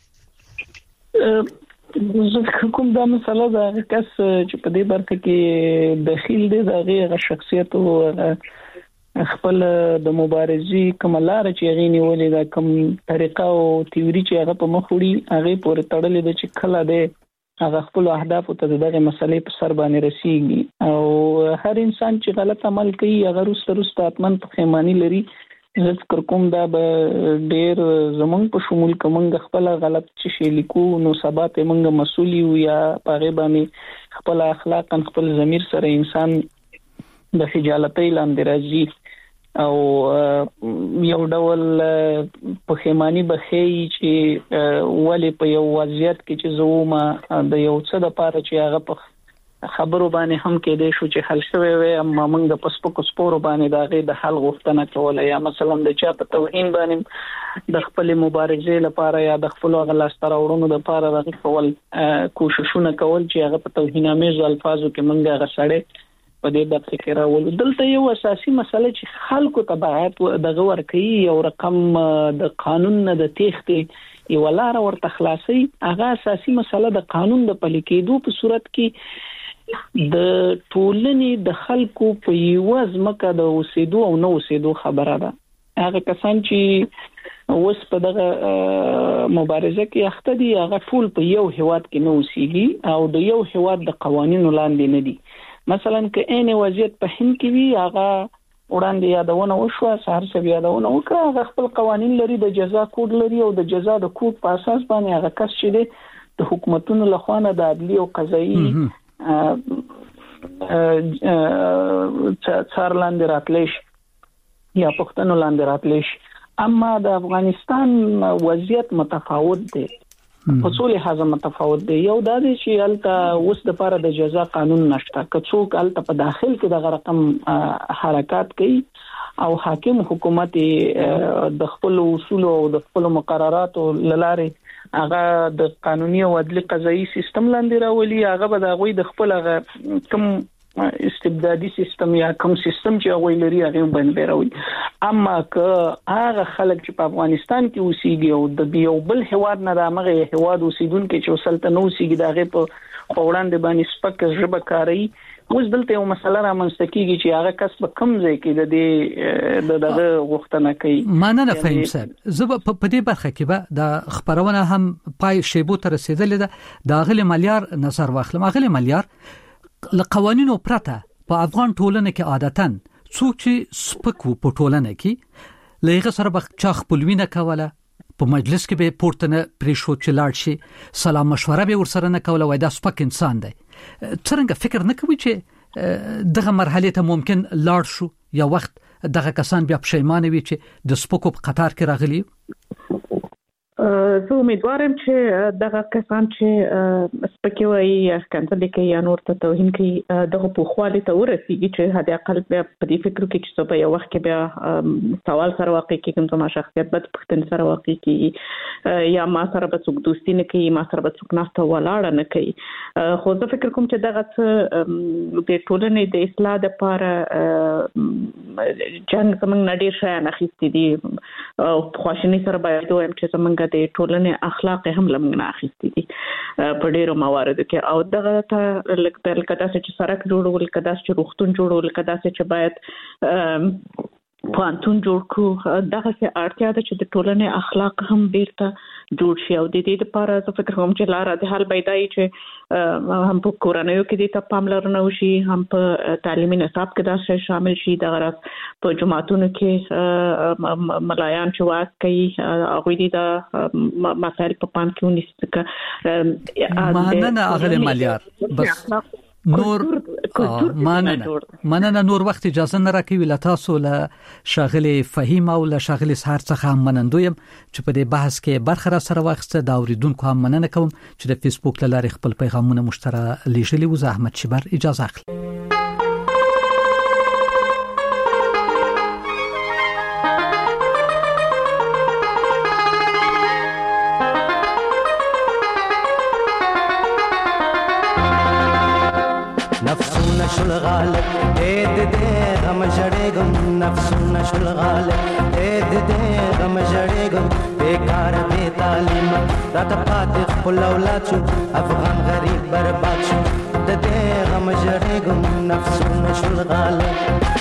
Speaker 6: زه کوم دا مسله دا کس چې په دې برخه کې داخل دي دغه شخصیت او خپل د مبارزي کوملار چې غینی ولې دا کوم طریقه او تیوري چې هغه په مخ وړي هغه پورې تړلې ده چې کله ده هغه خپل اهداف ته دغه مسلې په سر باندې رسیږي او هر انسان چې غلط عمل کوي هغه روسته روسته اتمن پخېمانی لري ذکر کوم دا به ډېر زمونږ په شمول کومنګ خپل غلط چې شي لیکو نو سبات موږ مسؤل یو یا پاره باندې خپل اخلاق خپل ضمیر سره انسان د خجالتۍ لاندې راځي او یو ډول پخېمانی بخې چې ولې په یو وضعیت کې چې زوما د یو څه د پاره چې هغه په خبرو باندې هم کې دي شو چې حل شوی وي اما موږ د پسپکو سپورو باندې دا غي د حل غوښتنه کوله یا مثلا د چا په توهین باندې د خپل مبارزې لپاره یا د خپل غلاستر اورونو د لپاره د خپل کوششونه کول چې هغه په توهینامه الفاظو کې موږ هغه سړی په دې برخه کې راول دلته یو اساسي مسله چې خلکو تبعات دغه ورکي یو رقم د قانون نه د تېختې یو لار ورته خلاصي هغه اساسي مسله د قانون د پلي کېدو په صورت کې د ټولنې د خلکو په یو ځمکه د اوسېدو او نو اوسېدو خبره ده هغه کسان چې اوس په دغه مبارزه کې اخته دي هغه ټول په یو هیواد کې نو اوسېږي او د یو هیواد د قوانینو لاندې نه دي مثلا که ان وضعیت په هند کې وی هغه وړاندې یادونه وشو سهار څه یادونه وکړه هغه خپل قوانين لري د جزا کوډ لري او د جزا د کوډ په اساس باندې هغه کس چې د حکومتونو لخوا نه د عدلي او قضایي څار لاندې راتلش یا پښتنو لاندې راتلش اما د افغانستان وضعیت متفاوت دی په څول حزم متفاوت دی یو د دې چې الته اوس د لپاره د جزا قانون نشته که څوک الته په داخل کې د رقم حرکت کوي او حاکم حکومت د خپل اصول او د خپل مقررات لاره هغه د قانوني او عدلي قضایي سیستم لاندې راولي هغه به د غوي د خپل کم استبدادي سیستم یا کوم سیستم چې هغه لري هغه باندې راوي اما که هغه خلک چې په افغانستان کې اوسېږي او د یو بل هواد نه د هغه هواد اوسیدونکو چې وسلته نو اوسېږي دغه په وړاندې باندې سپک ژبه کاری اوس دلته یو مسله را منځته کیږي چې هغه کس په کم ځای کې د دې د دغه غوښتنه کوي
Speaker 3: مانه فهم صاحب زه په دې برخه کې به د خبرونه هم پای شیبو تر رسیدلې ده د غل مليار نظر واخلم غل مليار له قوانینو پرته په افغان ټولنه کې عادتاً څوک چې سپکو په ټولنه کې لږه سره به چا خپلوینه کوله په مجلس کې به پورتنه پریشو چې لاړ شي سلام مشوره به ورسره نه کوله وای دا سپک انسان دی څنګه فکر نه کوي چې دغه مرحله ته ممکن لاړ شو یا وخت دغه کسان بیا پښیمانه وي چې د سپکو په قطار کې راغلي
Speaker 4: زه امیدوارم چې دغه کسان چې سپکې وایي یا کنځلې کوي یا نور ته توهین کوي دغه په خواله ته ورسیږي چې حد اقل بیا په دې فکر کې چې په یو وخت کې بیا سوال سره واقع کېږم زما شخصیت به پښتون سره واقع کېږي یا ما سره به څوک دوستي نه کوي ما سره به څوک ناسته ولاړه نه کوي خو زه فکر کوم چې دغه څه د ټولنې د اصلاح لپاره جنگ زمونږ نه ډېر شیان اخیستي دي او خواشیني سره باید وایم چې زمونږ د ټولنې اخلاق هم لمن اخیستي دي په ډیرو مواردو کې او دغه ته لکه لکه تاسو چې سړک جوړول کدا چې روغتون جوړول کدا چې باید پانتون جوړ کو دغه څه اړتیا ده چې د ټولنې اخلاق هم بیرته جوړ شي او د دې لپاره زه فکر کوم چې لار د حل پیدای چې هم په کورنیو کې د پاملرنه وشي هم په تعلیمي نصاب کې دا شی شامل شي د غرض په جماعتونو کې ملایان چې واس کوي هغه دي د مسائل په پام کې ونیسي
Speaker 3: مننه اغله مالیار بس نور مننه مننه نور وخت اجازه نه راکوي لتاسو له شاغلي فهیم او له شاغلي سحر څخه منندویم چې په دې بحث کې برخه را سره واخسته دا اوریدونکو هم مننه کوم چې د فیسبوک لارې خپل پیغامونه مشترک لیږلي و. زحمت شبر اجازه اخلي.
Speaker 7: نفسونه شل غالب دې دې غم جړېګم نفسونه شل غالب دې دې غم جړېګم بیکار بے تعلیم راته پاتې خپل اولاد شو افغان غریب برباد شو دې غم جړېګم نفسونه شل غالب